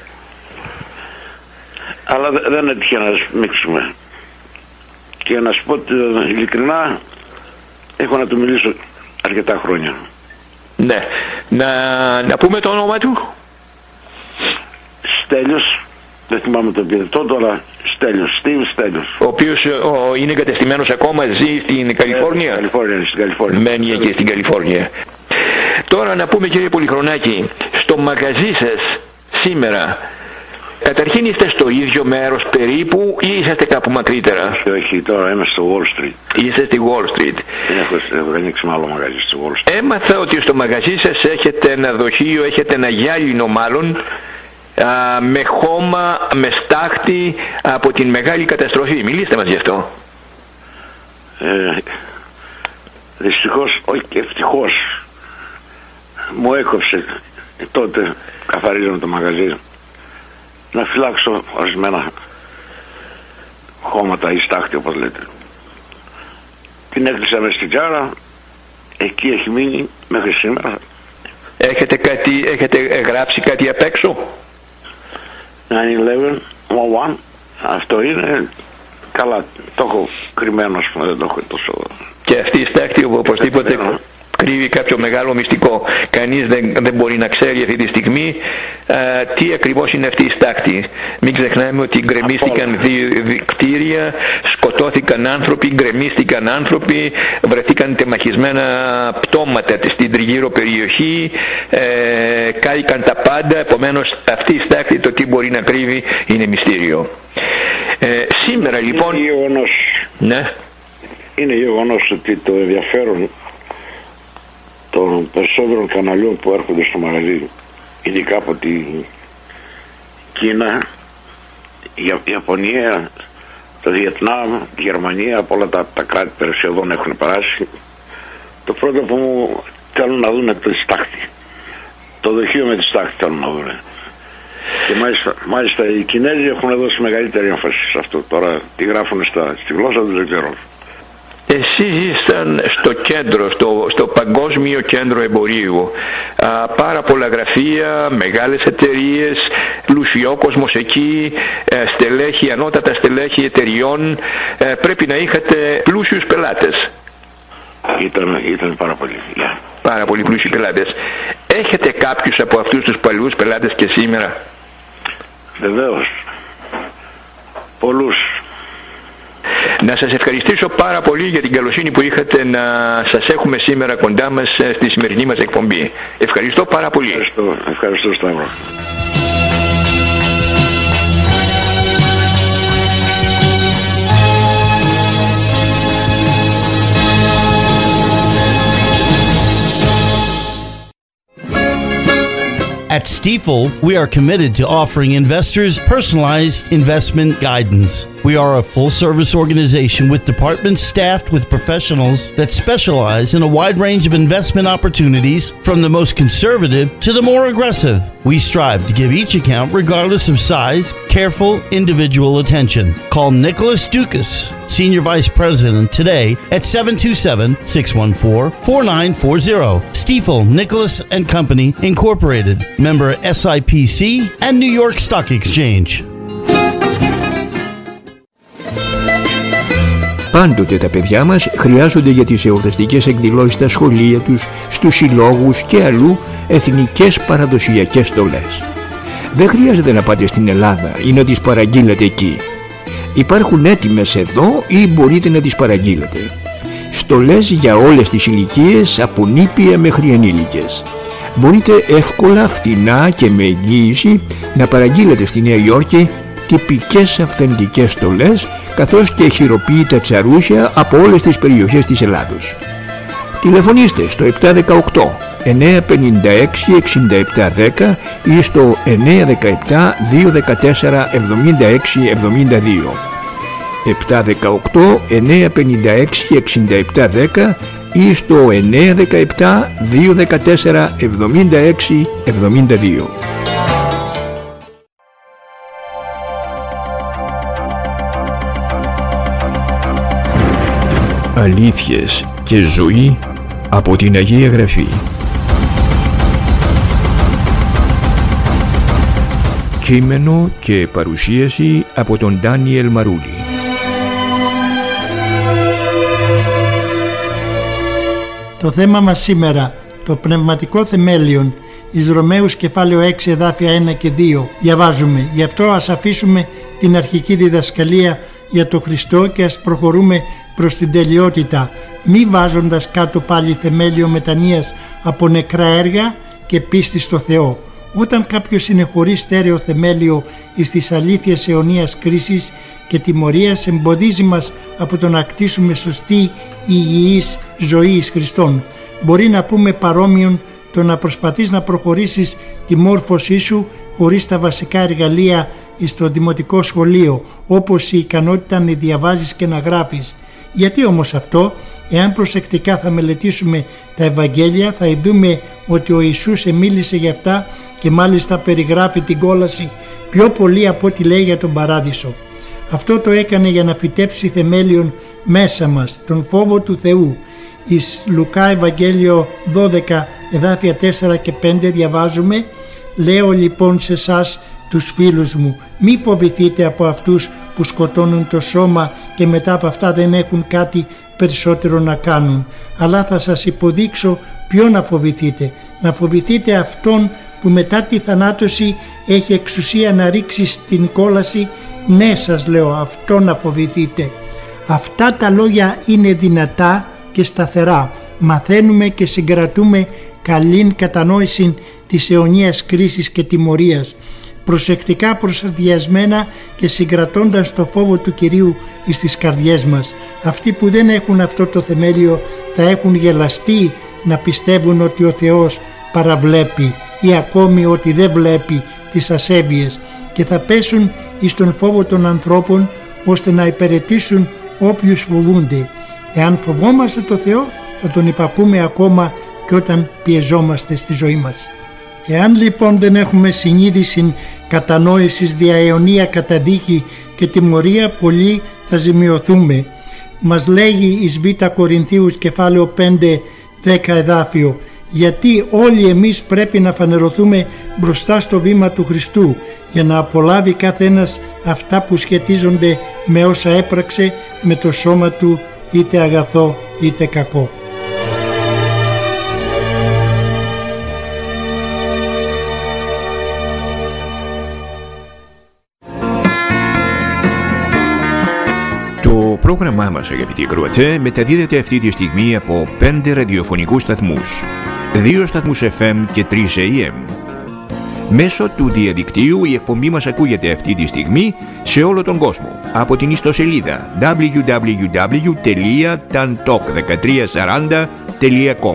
Αλλά δεν έτυχε να σμίξουμε. Και να σου πω ειλικρινά, έχω να του μιλήσω αρκετά χρόνια. Ναι. Να, να πούμε το όνομα του. Στέλιος, δεν θυμάμαι το επίθετό του, αλλά Στέλιος, Στίβ Στέλιος. Ο οποίος ο, είναι εγκατεστημένος ακόμα, ζει στην Καλιφόρνια. Ε, Καλιφόρνια, στην Καλιφόρνια. Μένει εκεί στην Καλιφόρνια. Τώρα να πούμε, κύριε Πολυχρονάκη, στο μαγαζί σας σήμερα, καταρχήν είστε στο ίδιο μέρος περίπου ή είσαστε κάπου μακρύτερα? Όχι, τώρα είμαι στο Wall Street. Είστε στη Wall Street. Έχω, έχω ανοίξει με άλλο μαγαζί στο Wall Street. Έμαθα ότι στο μαγαζί σας έχετε ένα δοχείο, έχετε ένα γυάλινο μάλλον, α, με χώμα, με στάχτη από την μεγάλη καταστροφή. Μιλήστε μας γι' αυτό. Ε, δυστυχώς, όχι και ευτυχώς, μου έκοψε τότε, καθαρίζαμε το μαγαζί, να φυλάξω ορισμένα χώματα ή στάχτη, όπως λέτε. Την έκλεισα μες στην τσάρα, εκεί έχει μείνει μέχρι σήμερα. Έχετε, κάτι, έχετε γράψει κάτι απ' έξω? εννιά ένα ένα ένα, αυτό είναι, καλά, το έχω κρυμμένο, ας πούμε, δεν το έχω τόσο. Και αυτή η στάχτη οπωσδήποτε κρύβει κάποιο μεγάλο μυστικό. Κανείς δεν, δεν μπορεί να ξέρει αυτή τη στιγμή α, τι ακριβώς είναι αυτή η στάχτη. Μην ξεχνάμε ότι γκρεμίστηκαν δύο κτίρια, σκοτώθηκαν άνθρωποι, γκρεμίστηκαν άνθρωποι, βρεθήκαν τεμαχισμένα πτώματα στην τριγύρω περιοχή, ε, κάηκαν τα πάντα. Επομένως αυτή η στάχτη, το τι μπορεί να κρύβει, είναι μυστήριο. Ε, σήμερα λοιπόν... Είναι γεγονός. Ναι. Είναι γεγονός ότι το ενδιαφέρον των περισσότερων καναλιών που έρχονται στο μαγαζί, ειδικά από την Κίνα, η Ιαπωνία, το Βιετνάμ, τη Γερμανία, από όλα τα, τα κράτη περισσότερο έχουν περάσει, το πρώτο που μου θέλουν να δουν είναι τη στάχτη. Το δοχείο με τη στάχτη θέλουν να δουν. Και μάλιστα, μάλιστα οι Κινέζοι έχουν δώσει μεγαλύτερη έμφαση σε αυτό. Τώρα τι γράφουν στα, στη γλώσσα τους δεν ξέρω. Εσείς ήσταν στο κέντρο, στο, στο παγκόσμιο κέντρο εμπορίου. Α, πάρα πολλά γραφεία, μεγάλες εταιρείες, πλουσιόκοσμος εκεί, ε, στελέχη, ανώτατα στελέχη εταιριών. Ε, πρέπει να είχατε πλούσιους πελάτες. Ήταν, ήταν πάρα πολύ. Yeah. Πάρα πολύ πλούσιοι πελάτες. Έχετε κάποιους από αυτούς τους παλιούς πελάτες και σήμερα? Βεβαίως. Πολλούς. Να σας ευχαριστήσω πάρα πολύ για την καλοσύνη που είχατε να σας έχουμε σήμερα κοντά μας στη σημερινή μας εκπομπή. Ευχαριστώ πάρα πολύ. Ευχαριστώ, ευχαριστώ Σταύρο. At Stifel, we are committed to offering investors personalized investment guidance. We are a full-service organization with departments staffed with professionals that specialize in a wide range of investment opportunities, from the most conservative to the more aggressive. We strive to give each account, regardless of size, careful individual attention. Call Nicholas Dukas, Senior Vice President, today at seven two seven, six one four, four nine four zero. Stifel, Nicholas and Company, Incorporated. Member S I P C and New York Stock Exchange. Πάντοτε τα παιδιά μας χρειάζονται για τις εορταστικές εκδηλώσεις στα σχολεία τους, στους συλλόγους και αλλού εθνικές παραδοσιακές στολές. Δεν χρειάζεται να πάτε στην Ελλάδα ή να τις παραγγείλετε εκεί. Υπάρχουν έτοιμες εδώ ή μπορείτε να τις παραγγείλετε. Στολές για όλες τις ηλικίες, από νήπια μέχρι ενήλικες. Μπορείτε εύκολα, φτηνά και με εγγύηση να παραγγείλετε στη Νέα Υόρκη τυπικές αυθεντικές στολές, καθώς και χειροποίητα τσαρούσια από όλες τις περιοχές της Ελλάδος. Τηλεφωνήστε στο επτά ένα οκτώ, εννιά πέντε έξι, εξήντα επτά δέκα ή στο εννιά ένα επτά, δύο ένα τέσσερα, εβδομήντα έξι εβδομήντα δύο. επτά ένα οκτώ, εννιά πέντε έξι, εξήντα επτά δέκα ή στο εννιά ένα επτά, δύο ένα τέσσερα, εβδομήντα έξι εβδομήντα δύο. Αλήθειες και ζωή από την Αγία Γραφή. Κείμενο και παρουσίαση από τον Ντάνιελ Μαρούλη. Το θέμα μας σήμερα, το πνευματικό θεμέλιον, εις Ρωμαίους κεφάλαιο έξι εδάφια ένα και δύο. Διαβάζουμε, γι' αυτό ας αφήσουμε την αρχική διδασκαλία για το Χριστό και ας προχωρούμε προς την τελειότητα, μη βάζοντας κάτω πάλι θεμέλιο μετανοίας από νεκρά έργα και πίστη στο Θεό. Όταν κάποιος είναι χωρίς στέρεο θεμέλιο εις τις αλήθειες αιωνίας κρίσης και τιμωρίας, εμποδίζει μας από το να κτίσουμε σωστή υγιής ζωή εις Χριστόν. Μπορεί να πούμε παρόμοιον το να προσπαθείς να προχωρήσεις τη μόρφωσή σου χωρίς τα βασικά εργαλεία στο δημοτικό σχολείο, όπως η ικανότητα να διαβάζεις και να γράφεις. Γιατί όμως αυτό? Εάν προσεκτικά θα μελετήσουμε τα Ευαγγέλια, θα δούμε ότι ο Ιησούς μίλησε για αυτά και μάλιστα περιγράφει την κόλαση πιο πολύ από ό,τι λέει για τον παράδεισο. Αυτό το έκανε για να φυτέψει θεμέλιον μέσα μας, τον φόβο του Θεού. Εις Λουκά Ευαγγέλιο δώδεκα εδάφια τέσσερα και πέντε διαβάζουμε, «Λέω λοιπόν σε εσάς τους φίλους μου, μη φοβηθείτε από αυτούς που σκοτώνουν το σώμα και μετά από αυτά δεν έχουν κάτι περισσότερο να κάνουν, αλλά θα σας υποδείξω ποιο να φοβηθείτε. Να φοβηθείτε αυτόν που μετά τη θανάτωση έχει εξουσία να ρίξει στην κόλαση. Ναι, σας λέω, αυτό να φοβηθείτε». Αυτά τα λόγια είναι δυνατά και σταθερά. Μαθαίνουμε και συγκρατούμε καλήν κατανόηση της αιωνίας κρίσης και τιμωρίας, προσεκτικά προσαρδιασμένα και συγκρατώντας το φόβο του Κυρίου εις τις καρδιές μας. Αυτοί που δεν έχουν αυτό το θεμέλιο θα έχουν γελαστεί να πιστεύουν ότι ο Θεός παραβλέπει ή ακόμη ότι δεν βλέπει τις ασέβειες και θα πέσουν εις τον φόβο των ανθρώπων ώστε να υπηρετήσουν όποιους φοβούνται. Εάν φοβόμαστε το Θεό θα τον υπακούμε ακόμα και όταν πιεζόμαστε στη ζωή μας. Εάν λοιπόν δεν έχουμε συνείδηση κατανόησης δια αιωνία καταδίκη και τιμωρία, πολλοί θα ζημιωθούμε. Μας λέγει εις Β' Κορινθίους κεφάλαιο πέντε δέκα εδάφιο, γιατί όλοι εμείς πρέπει να φανερωθούμε μπροστά στο βήμα του Χριστού για να απολάβει καθένας αυτά που σχετίζονται με όσα έπραξε με το σώμα του, είτε αγαθό είτε κακό. Το πρόγραμμά μας, αγαπητοί ακροατέ, μεταδίδεται αυτή τη στιγμή από πέντε ραδιοφωνικούς σταθμούς, δύο σταθμούς εφ εμ και τρεις έι εμ. Μέσω του διαδικτύου η εκπομπή μας ακούγεται αυτή τη στιγμή σε όλο τον κόσμο από την ιστοσελίδα ντάμπλιου ντάμπλιου ντάμπλιου τελεία ταντοκ δεκατρία σαράντα τελεία κομ.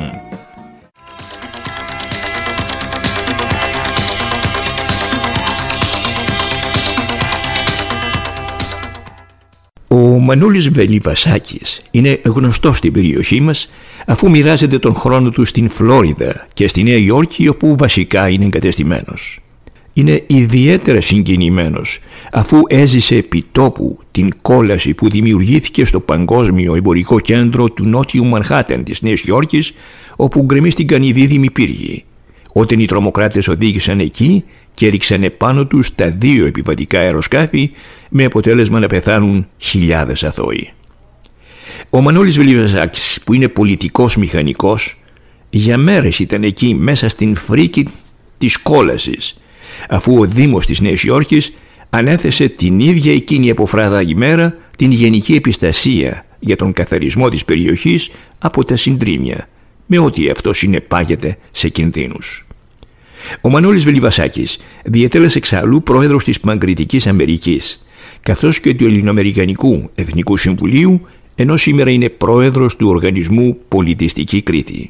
Μανούλης Βελιβασάκης είναι γνωστός στην περιοχή μας, αφού μοιράζεται τον χρόνο του στην Φλόριδα και στη Νέα Υόρκη, όπου βασικά είναι εγκατεστημένος. Είναι ιδιαίτερα συγκινημένος, αφού έζησε επιτόπου την κόλαση που δημιουργήθηκε στο Παγκόσμιο Εμπορικό Κέντρο του Νότιου Μανχάτεν της Νέας Υόρκης, όπου γκρεμίστηκαν οι δίδυμοι πύργοι, όταν οι τρομοκράτες οδήγησαν εκεί και ρίξαν επάνω τους τα δύο επιβατικά αεροσκάφη, με αποτέλεσμα να πεθάνουν χιλιάδες αθώοι. Ο Μανώλης Βελιβασάκης, που είναι πολιτικός μηχανικός, για μέρες ήταν εκεί μέσα στην φρίκη της κόλασης, αφού ο Δήμος της Νέας Υόρκης ανέθεσε την ίδια εκείνη αποφράδα ημέρα την γενική επιστασία για τον καθαρισμό της περιοχής από τα συντρίμμια, με ό,τι αυτό συνεπάγεται σε κινδύνους. Ο Μανώλης Βελιβασάκης διετέλεσε εξάλλου πρόεδρος της Παγκριτικής Αμερικής, καθώς και του Ελληνοαμερικανικού Εθνικού Συμβουλίου, ενώ σήμερα είναι πρόεδρος του Οργανισμού Πολιτιστική Κρήτη.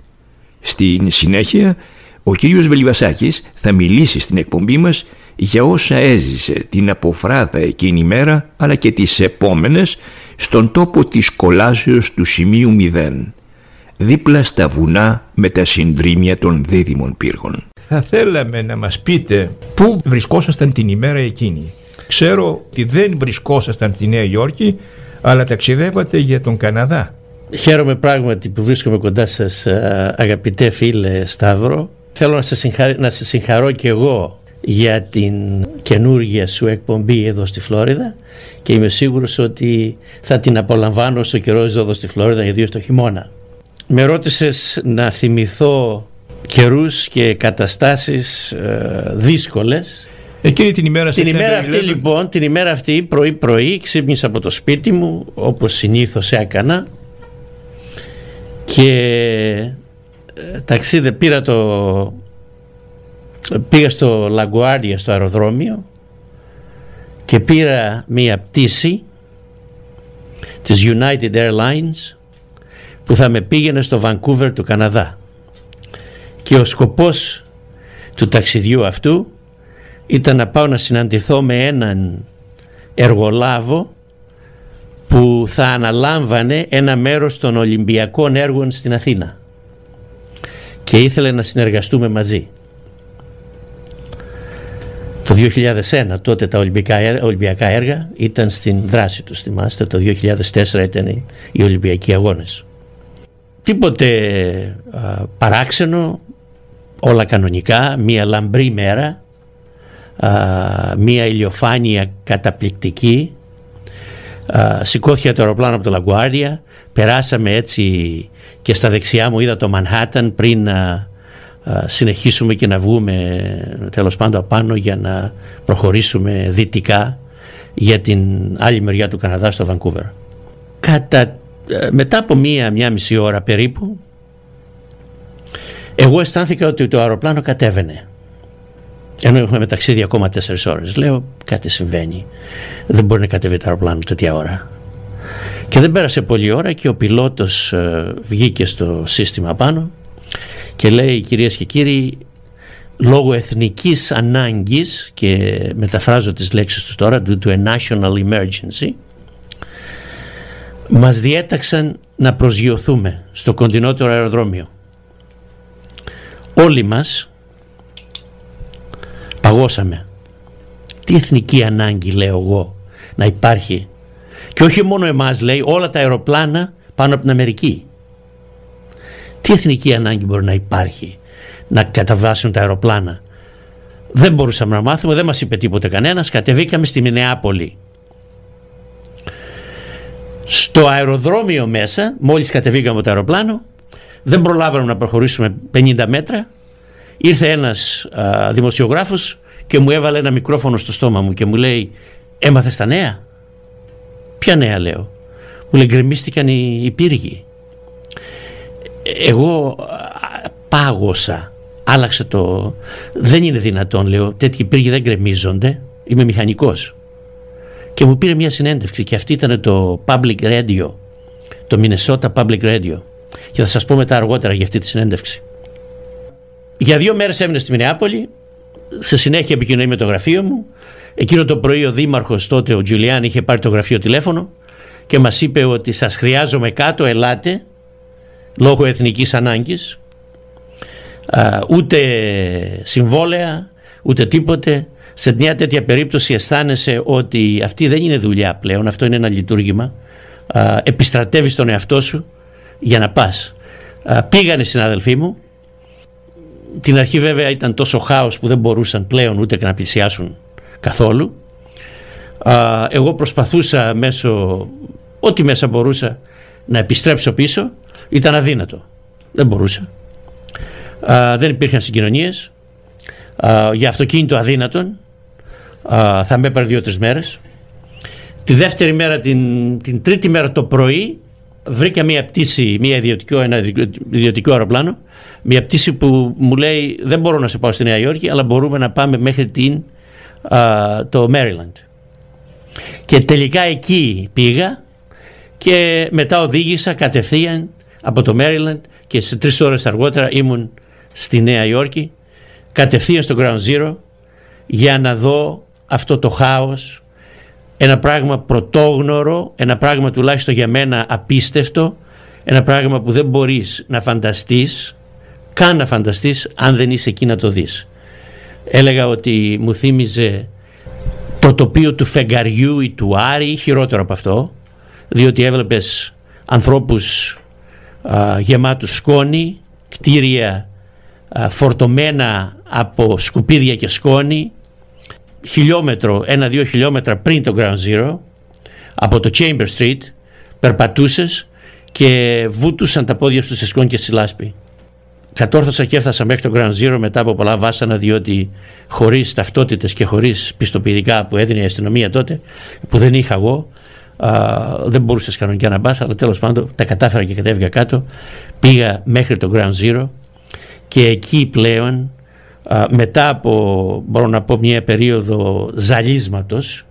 Στην συνέχεια, ο κύριος Βελιβασάκης θα μιλήσει στην εκπομπή μας για όσα έζησε την αποφράδα εκείνη μέρα, αλλά και τις επόμενες, στον τόπο της κολάσεως του σημείου μηδέν, δίπλα στα βουνά με τα συντρίμμια των δίδυμων πύργων. Θα θέλαμε να μας πείτε πού βρισκόσασταν την ημέρα εκείνη. Ξέρω ότι δεν βρισκόσασταν στη Νέα Υόρκη, αλλά ταξιδεύατε για τον Καναδά. Χαίρομαι πράγματι που βρίσκομαι κοντά σας, αγαπητέ φίλε Σταύρο. Θέλω να σας, συγχα... να σας συγχαρώ και εγώ για την καινούργια σου εκπομπή εδώ στη Φλόριδα, και είμαι σίγουρος ότι θα την απολαμβάνω όσο καιρό ζω εδώ στη Φλόριδα, ιδίως το χειμώνα. Με ρώτησες να θυμηθώ καιρούς και καταστάσεις ε, δύσκολες. Εκείνη την ημέρα, την ημέρα αυτή λοιπόν, την ημέρα αυτή πρωί πρωί ξύπνησα από το σπίτι μου, όπως συνήθως έκανα, και ε, ταξίδε πήρα το πήγα στο Λαγκουάρδια, στο αεροδρόμιο, και πήρα μία πτήση της United Airlines που θα με πήγαινε στο Βανκούβερ του Καναδά, και ο σκοπός του ταξιδιού αυτού ήταν να πάω να συναντηθώ με έναν εργολάβο που θα αναλάμβανε ένα μέρος των Ολυμπιακών έργων στην Αθήνα, και ήθελε να συνεργαστούμε μαζί. Το δύο χιλιάδες ένα τότε τα Ολυμπιακά, Ολυμπιακά έργα ήταν στην δράση τους, θυμάστε, το δύο χιλιάδες τέσσερα ήταν οι Ολυμπιακοί Αγώνες. Τίποτε α, παράξενο, όλα κανονικά, μια λαμπρή μέρα, α, μια ηλιοφάνεια καταπληκτική. Α, σηκώθηκε το αεροπλάνο από το Λαγκουάρδια, περάσαμε έτσι και στα δεξιά μου είδα το Μανχάταν πριν να α, συνεχίσουμε και να βγούμε τέλος πάντων απάνω για να προχωρήσουμε δυτικά για την άλλη μεριά του Καναδά, στο Βανκούβερ. Κατά μετά από μία, μία μισή ώρα περίπου, εγώ αισθάνθηκα ότι το αεροπλάνο κατέβαινε, ενώ έχουμε ταξίδι ακόμα τέσσερις ώρες. Λέω, κάτι συμβαίνει, δεν μπορεί να κατέβει το αεροπλάνο τέτοια ώρα. Και δεν πέρασε πολλή ώρα και ο πιλότος ε, βγήκε στο σύστημα πάνω και λέει, κυρίες και κύριοι, λόγω εθνικής ανάγκης, και μεταφράζω τις λέξεις του τώρα, due to a national emergency, μας διέταξαν να προσγειωθούμε στο κοντινότερο αεροδρόμιο. Όλοι μας παγώσαμε. Τι εθνική ανάγκη, λέω εγώ, να υπάρχει? Και όχι μόνο εμάς, λέει, όλα τα αεροπλάνα πάνω από την Αμερική. Τι εθνική ανάγκη μπορεί να υπάρχει να καταβάσουν τα αεροπλάνα? Δεν μπορούσαμε να μάθουμε, δεν μας είπε τίποτε κανένας. Κατεβήκαμε στη Μινεάπολη. Στο αεροδρόμιο μέσα, μόλις κατεβήκαμε από το αεροπλάνο, δεν προλάβαμε να προχωρήσουμε πενήντα μέτρα, ήρθε ένας α, δημοσιογράφος και μου έβαλε ένα μικρόφωνο στο στόμα μου και μου λέει, έμαθες τα νέα? Ποια νέα, λέω? Μου λέει, γκρεμίστηκαν οι, οι πύργοι. Εγώ α, πάγωσα, άλλαξε το... Δεν είναι δυνατόν, λέω, τέτοιοι πύργοι δεν γκρεμίζονται, είμαι μηχανικός. Και μου πήρε μια συνέντευξη, και αυτή ήταν το Public Radio, το Minnesota Public Radio, και θα σας πω μετά αργότερα για αυτή τη συνέντευξη. Για δύο μέρες έμεινε στη Μινεάπολη, σε συνέχεια επικοινωνεί με το γραφείο μου. Εκείνο το πρωί ο δήμαρχος τότε, ο Τζουλιάν, είχε πάρει το γραφείο τηλέφωνο και μας είπε ότι σας χρειάζομαι κάτω, ελάτε, λόγω εθνικής ανάγκης. Α, ούτε συμβόλαια, ούτε τίποτε. Σε μια τέτοια περίπτωση αισθάνεσαι ότι αυτή δεν είναι δουλειά πλέον, αυτό είναι ένα λειτουργήμα. Α, επιστρατεύεις τον εαυτό σου για να πας. Α, πήγανε οι συνάδελφοί μου. Την αρχή βέβαια ήταν τόσο χάος που δεν μπορούσαν πλέον ούτε και να πλησιάσουν καθόλου. Α, εγώ προσπαθούσα μέσω, ό,τι μέσα μπορούσα, να επιστρέψω πίσω. Ήταν αδύνατο. Δεν μπορούσα. Α, δεν υπήρχαν συγκοινωνίες. Α, για αυτοκίνητο αδύνατον. Α, θα με έπαιρνε δύο-τρεις μέρες. Τη δεύτερη μέρα, την, την τρίτη μέρα το πρωί, βρήκα μια πτήση, μια ιδιωτικό, ένα ιδιωτικό αεροπλάνο, μια πτήση που μου λέει δεν μπορώ να σε πάω στη Νέα Υόρκη, αλλά μπορούμε να πάμε μέχρι την, α, το Maryland. Και τελικά εκεί πήγα και μετά οδήγησα κατευθείαν από το Maryland και σε τρεις ώρες αργότερα ήμουν στη Νέα Υόρκη, κατευθείαν στο Ground Zero, για να δω αυτό το χάος, ένα πράγμα πρωτόγνωρο, ένα πράγμα τουλάχιστον για μένα απίστευτο, ένα πράγμα που δεν μπορείς να φανταστείς, καν να φανταστείς αν δεν είσαι εκεί να το δεις. Έλεγα ότι μου θύμιζε το τοπίο του φεγγαριού ή του Άρη, ή χειρότερο από αυτό, διότι έβλεπες ανθρώπους α, γεμάτους σκόνη, κτίρια α, φορτωμένα από σκουπίδια και σκόνη, χιλιόμετρο, ένα-δύο χιλιόμετρα πριν το Ground Zero, από το Chamber Street, περπατούσες και βούτουσαν τα πόδια σου σε σκόνη και στη λάσπη. Κατόρθωσα και έφτασα μέχρι το Ground Zero μετά από πολλά βάσανα, διότι χωρίς ταυτότητες και χωρίς πιστοποιητικά που έδινε η αστυνομία τότε, που δεν είχα εγώ, α, δεν μπορούσες κανονικά να πας, αλλά τέλος πάντων τα κατάφερα και κατέβηκα κάτω. Πήγα μέχρι το Ground Zero και εκεί πλέον, α, μετά από, μπορώ να πω, μια περίοδο ζαλίσματος,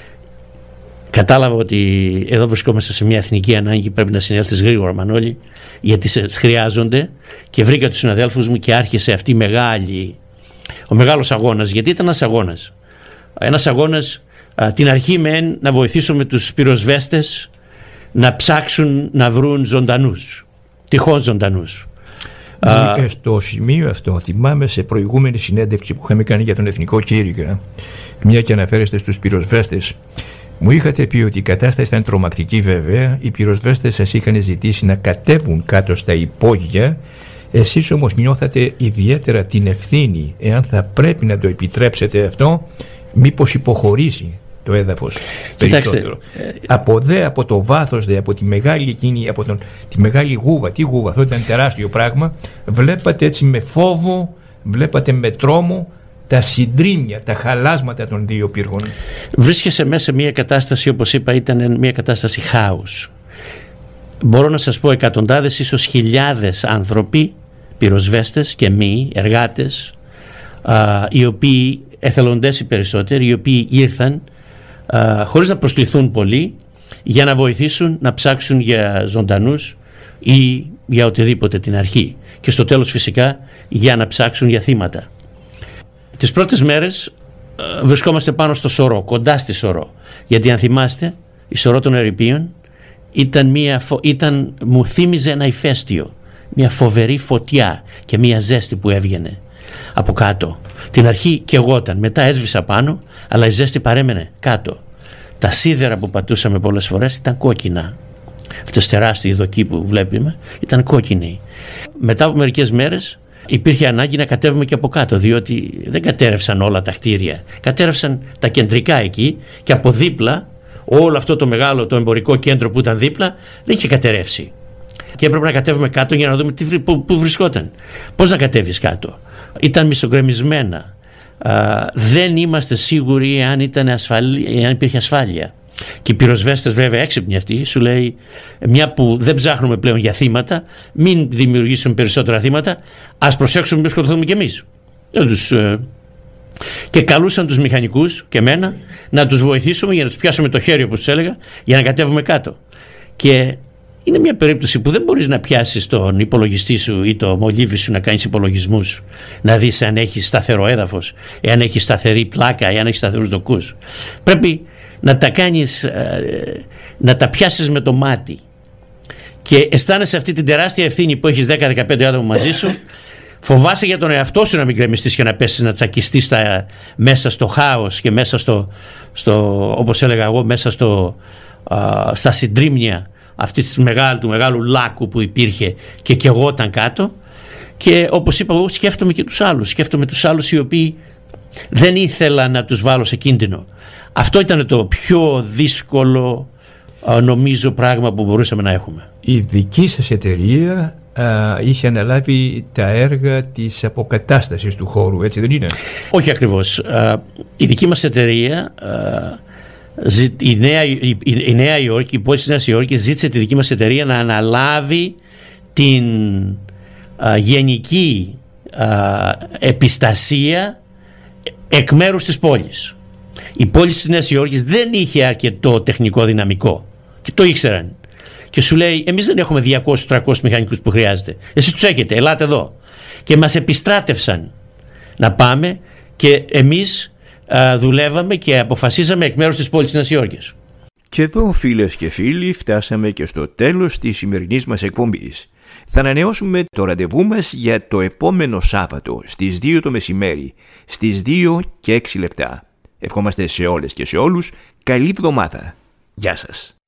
κατάλαβα ότι εδώ βρισκόμαστε σε μια εθνική ανάγκη, πρέπει να συνέλθεις γρήγορα, Μανώλη, γιατί σε χρειάζονται, και βρήκα τους συναδέλφους μου και άρχισε αυτή η μεγάλη, ο μεγάλος αγώνας, γιατί ήταν ένας αγώνας. Ένας αγώνας α, την αρχή μεν να βοηθήσουμε τους πυροσβέστες να ψάξουν να βρουν ζωντανούς, τυχόν ζωντανούς. Uh, στο σημείο αυτό θυμάμαι σε προηγούμενη συνέντευξη που είχαμε κάνει για τον Εθνικό Κήρυγα, μια και αναφέρεστε στους πυροσβέστες, μου είχατε πει ότι η κατάσταση ήταν τρομακτική βέβαια, οι πυροσβέστες σας είχαν ζητήσει να κατέβουν κάτω στα υπόγεια, εσείς όμως νιώθατε ιδιαίτερα την ευθύνη, εάν θα πρέπει να το επιτρέψετε αυτό, μήπως υποχωρήσει το έδαφος περισσότερο. Ε, από δε, από το βάθος δε, από τη μεγάλη εκείνη, από τον, τη μεγάλη γούβα, τι γούβα, αυτό ήταν τεράστιο πράγμα, βλέπατε έτσι με φόβο, βλέπατε με τρόμο τα συντρίμμια, τα χαλάσματα των δύο πύργων. Βρίσκεσαι μέσα σε μια κατάσταση, όπως είπα, ήταν μια κατάσταση χάους. Μπορώ να σας πω εκατοντάδες, ίσως χιλιάδες άνθρωποι, πυροσβέστες και μη, εργάτες, α, οι οποίοι, εθελοντές οι περισσότεροι, οι οποίοι ήρθαν α, χωρίς να προσκληθούν πολύ, για να βοηθήσουν να ψάξουν για ζωντανούς ή για οτιδήποτε την αρχή. Και στο τέλος φυσικά για να ψάξουν για θύματα. Τις πρώτες μέρες α, βρισκόμαστε πάνω στο Σωρό, κοντά στη Σωρό. Γιατί αν θυμάστε, η Σωρό των Ερειπίων ήταν μια, ήταν, μου θύμιζε ένα ηφαίστειο, μια φοβερή φωτιά και μια ζέστη που έβγαινε από κάτω. Την αρχή καιγόταν, μετά έσβησα πάνω, αλλά η ζέστη παρέμενε κάτω. Τα σίδερα που πατούσαμε πολλές φορές ήταν κόκκινα. Αυτές τεράστιοι δοκοί που βλέπουμε ήταν κόκκινοι. Μετά από μερικές μέρες υπήρχε ανάγκη να κατέβουμε και από κάτω, διότι δεν κατέρευσαν όλα τα κτίρια. Κατέρευσαν τα κεντρικά εκεί και από δίπλα όλο αυτό το μεγάλο το εμπορικό κέντρο που ήταν δίπλα δεν είχε κατερεύσει. Και έπρεπε να κατέβουμε κάτω για να δούμε τι, που, που βρισκόταν. Πώς να κατέβεις κάτω. Ήταν μισογκρεμισμένα. Α, δεν είμαστε σίγουροι αν, ήταν ασφαλή, αν υπήρχε ασφάλεια. Και οι πυροσβέστες βέβαια έξυπνοι αυτοί, σου λέει, μια που δεν ψάχνουμε πλέον για θύματα, μην δημιουργήσουμε περισσότερα θύματα, ας προσέξουμε μήπως σκοτωθούμε κι εμείς. Τους, ε, και καλούσαν τους μηχανικούς και εμένα να τους βοηθήσουμε για να τους πιάσουμε το χέρι, όπως τους έλεγα, για να κατέβουμε κάτω. Και είναι μια περίπτωση που δεν μπορείς να πιάσεις τον υπολογιστή σου ή το μολύβι σου να κάνεις υπολογισμούς, να δεις αν έχει σταθερό έδαφος, εάν έχει σταθερή πλάκα, εάν έχει σταθερούς δοκούς. Πρέπει να τα κάνεις, ε, να τα πιάσεις με το μάτι και αισθάνεσαι αυτή την τεράστια ευθύνη που έχεις δέκα με δεκαπέντε άτομα μαζί σου, φοβάσαι για τον εαυτό σου να μην γκρεμιστείς και να πέσεις να τσακιστείς στα, μέσα στο χάος και μέσα στο, στο όπως έλεγα εγώ, μέσα στο, α, στα συντρίμμια αυτή της μεγάλου, του μεγάλου λάκκου που υπήρχε και καιγόταν κάτω. Και όπως είπα εγώ, σκέφτομαι και τους άλλους, σκέφτομαι τους άλλους οι οποίοι δεν ήθελα να τους βάλω σε κίνδυνο. Αυτό ήταν το πιο δύσκολο, νομίζω, πράγμα που μπορούσαμε να έχουμε. Η δική σας εταιρεία α, είχε αναλάβει τα έργα της αποκατάστασης του χώρου, έτσι δεν είναι? Όχι ακριβώς. Α, η δική μας εταιρεία, α, η, Νέα, η, η Νέα Υόρκη, η πόλη της Νέας Υόρκης ζήτησε τη δική μας εταιρεία να αναλάβει την α, γενική α, επιστασία εκ μέρους της πόλης. Η πόλη της Νέας Υόρκης δεν είχε αρκετό τεχνικό δυναμικό και το ήξεραν. Και σου λέει, εμείς δεν έχουμε διακόσιους με τριακόσιους μηχανικούς που χρειάζεται. Εσείς τους έχετε, ελάτε εδώ. Και μας επιστράτευσαν να πάμε και εμείς α, δουλεύαμε και αποφασίζαμε εκ μέρους της πόλης της Νέας Υόρκης. Και εδώ, φίλες και φίλοι, φτάσαμε και στο τέλος της σημερινής μας εκπομπής. Θα ανανεώσουμε το ραντεβού μας για το επόμενο Σάββατο στις δύο το μεσημέρι, στις δύο και έξι λεπτά. Ευχόμαστε σε όλες και σε όλους καλή εβδομάδα. Γεια σας.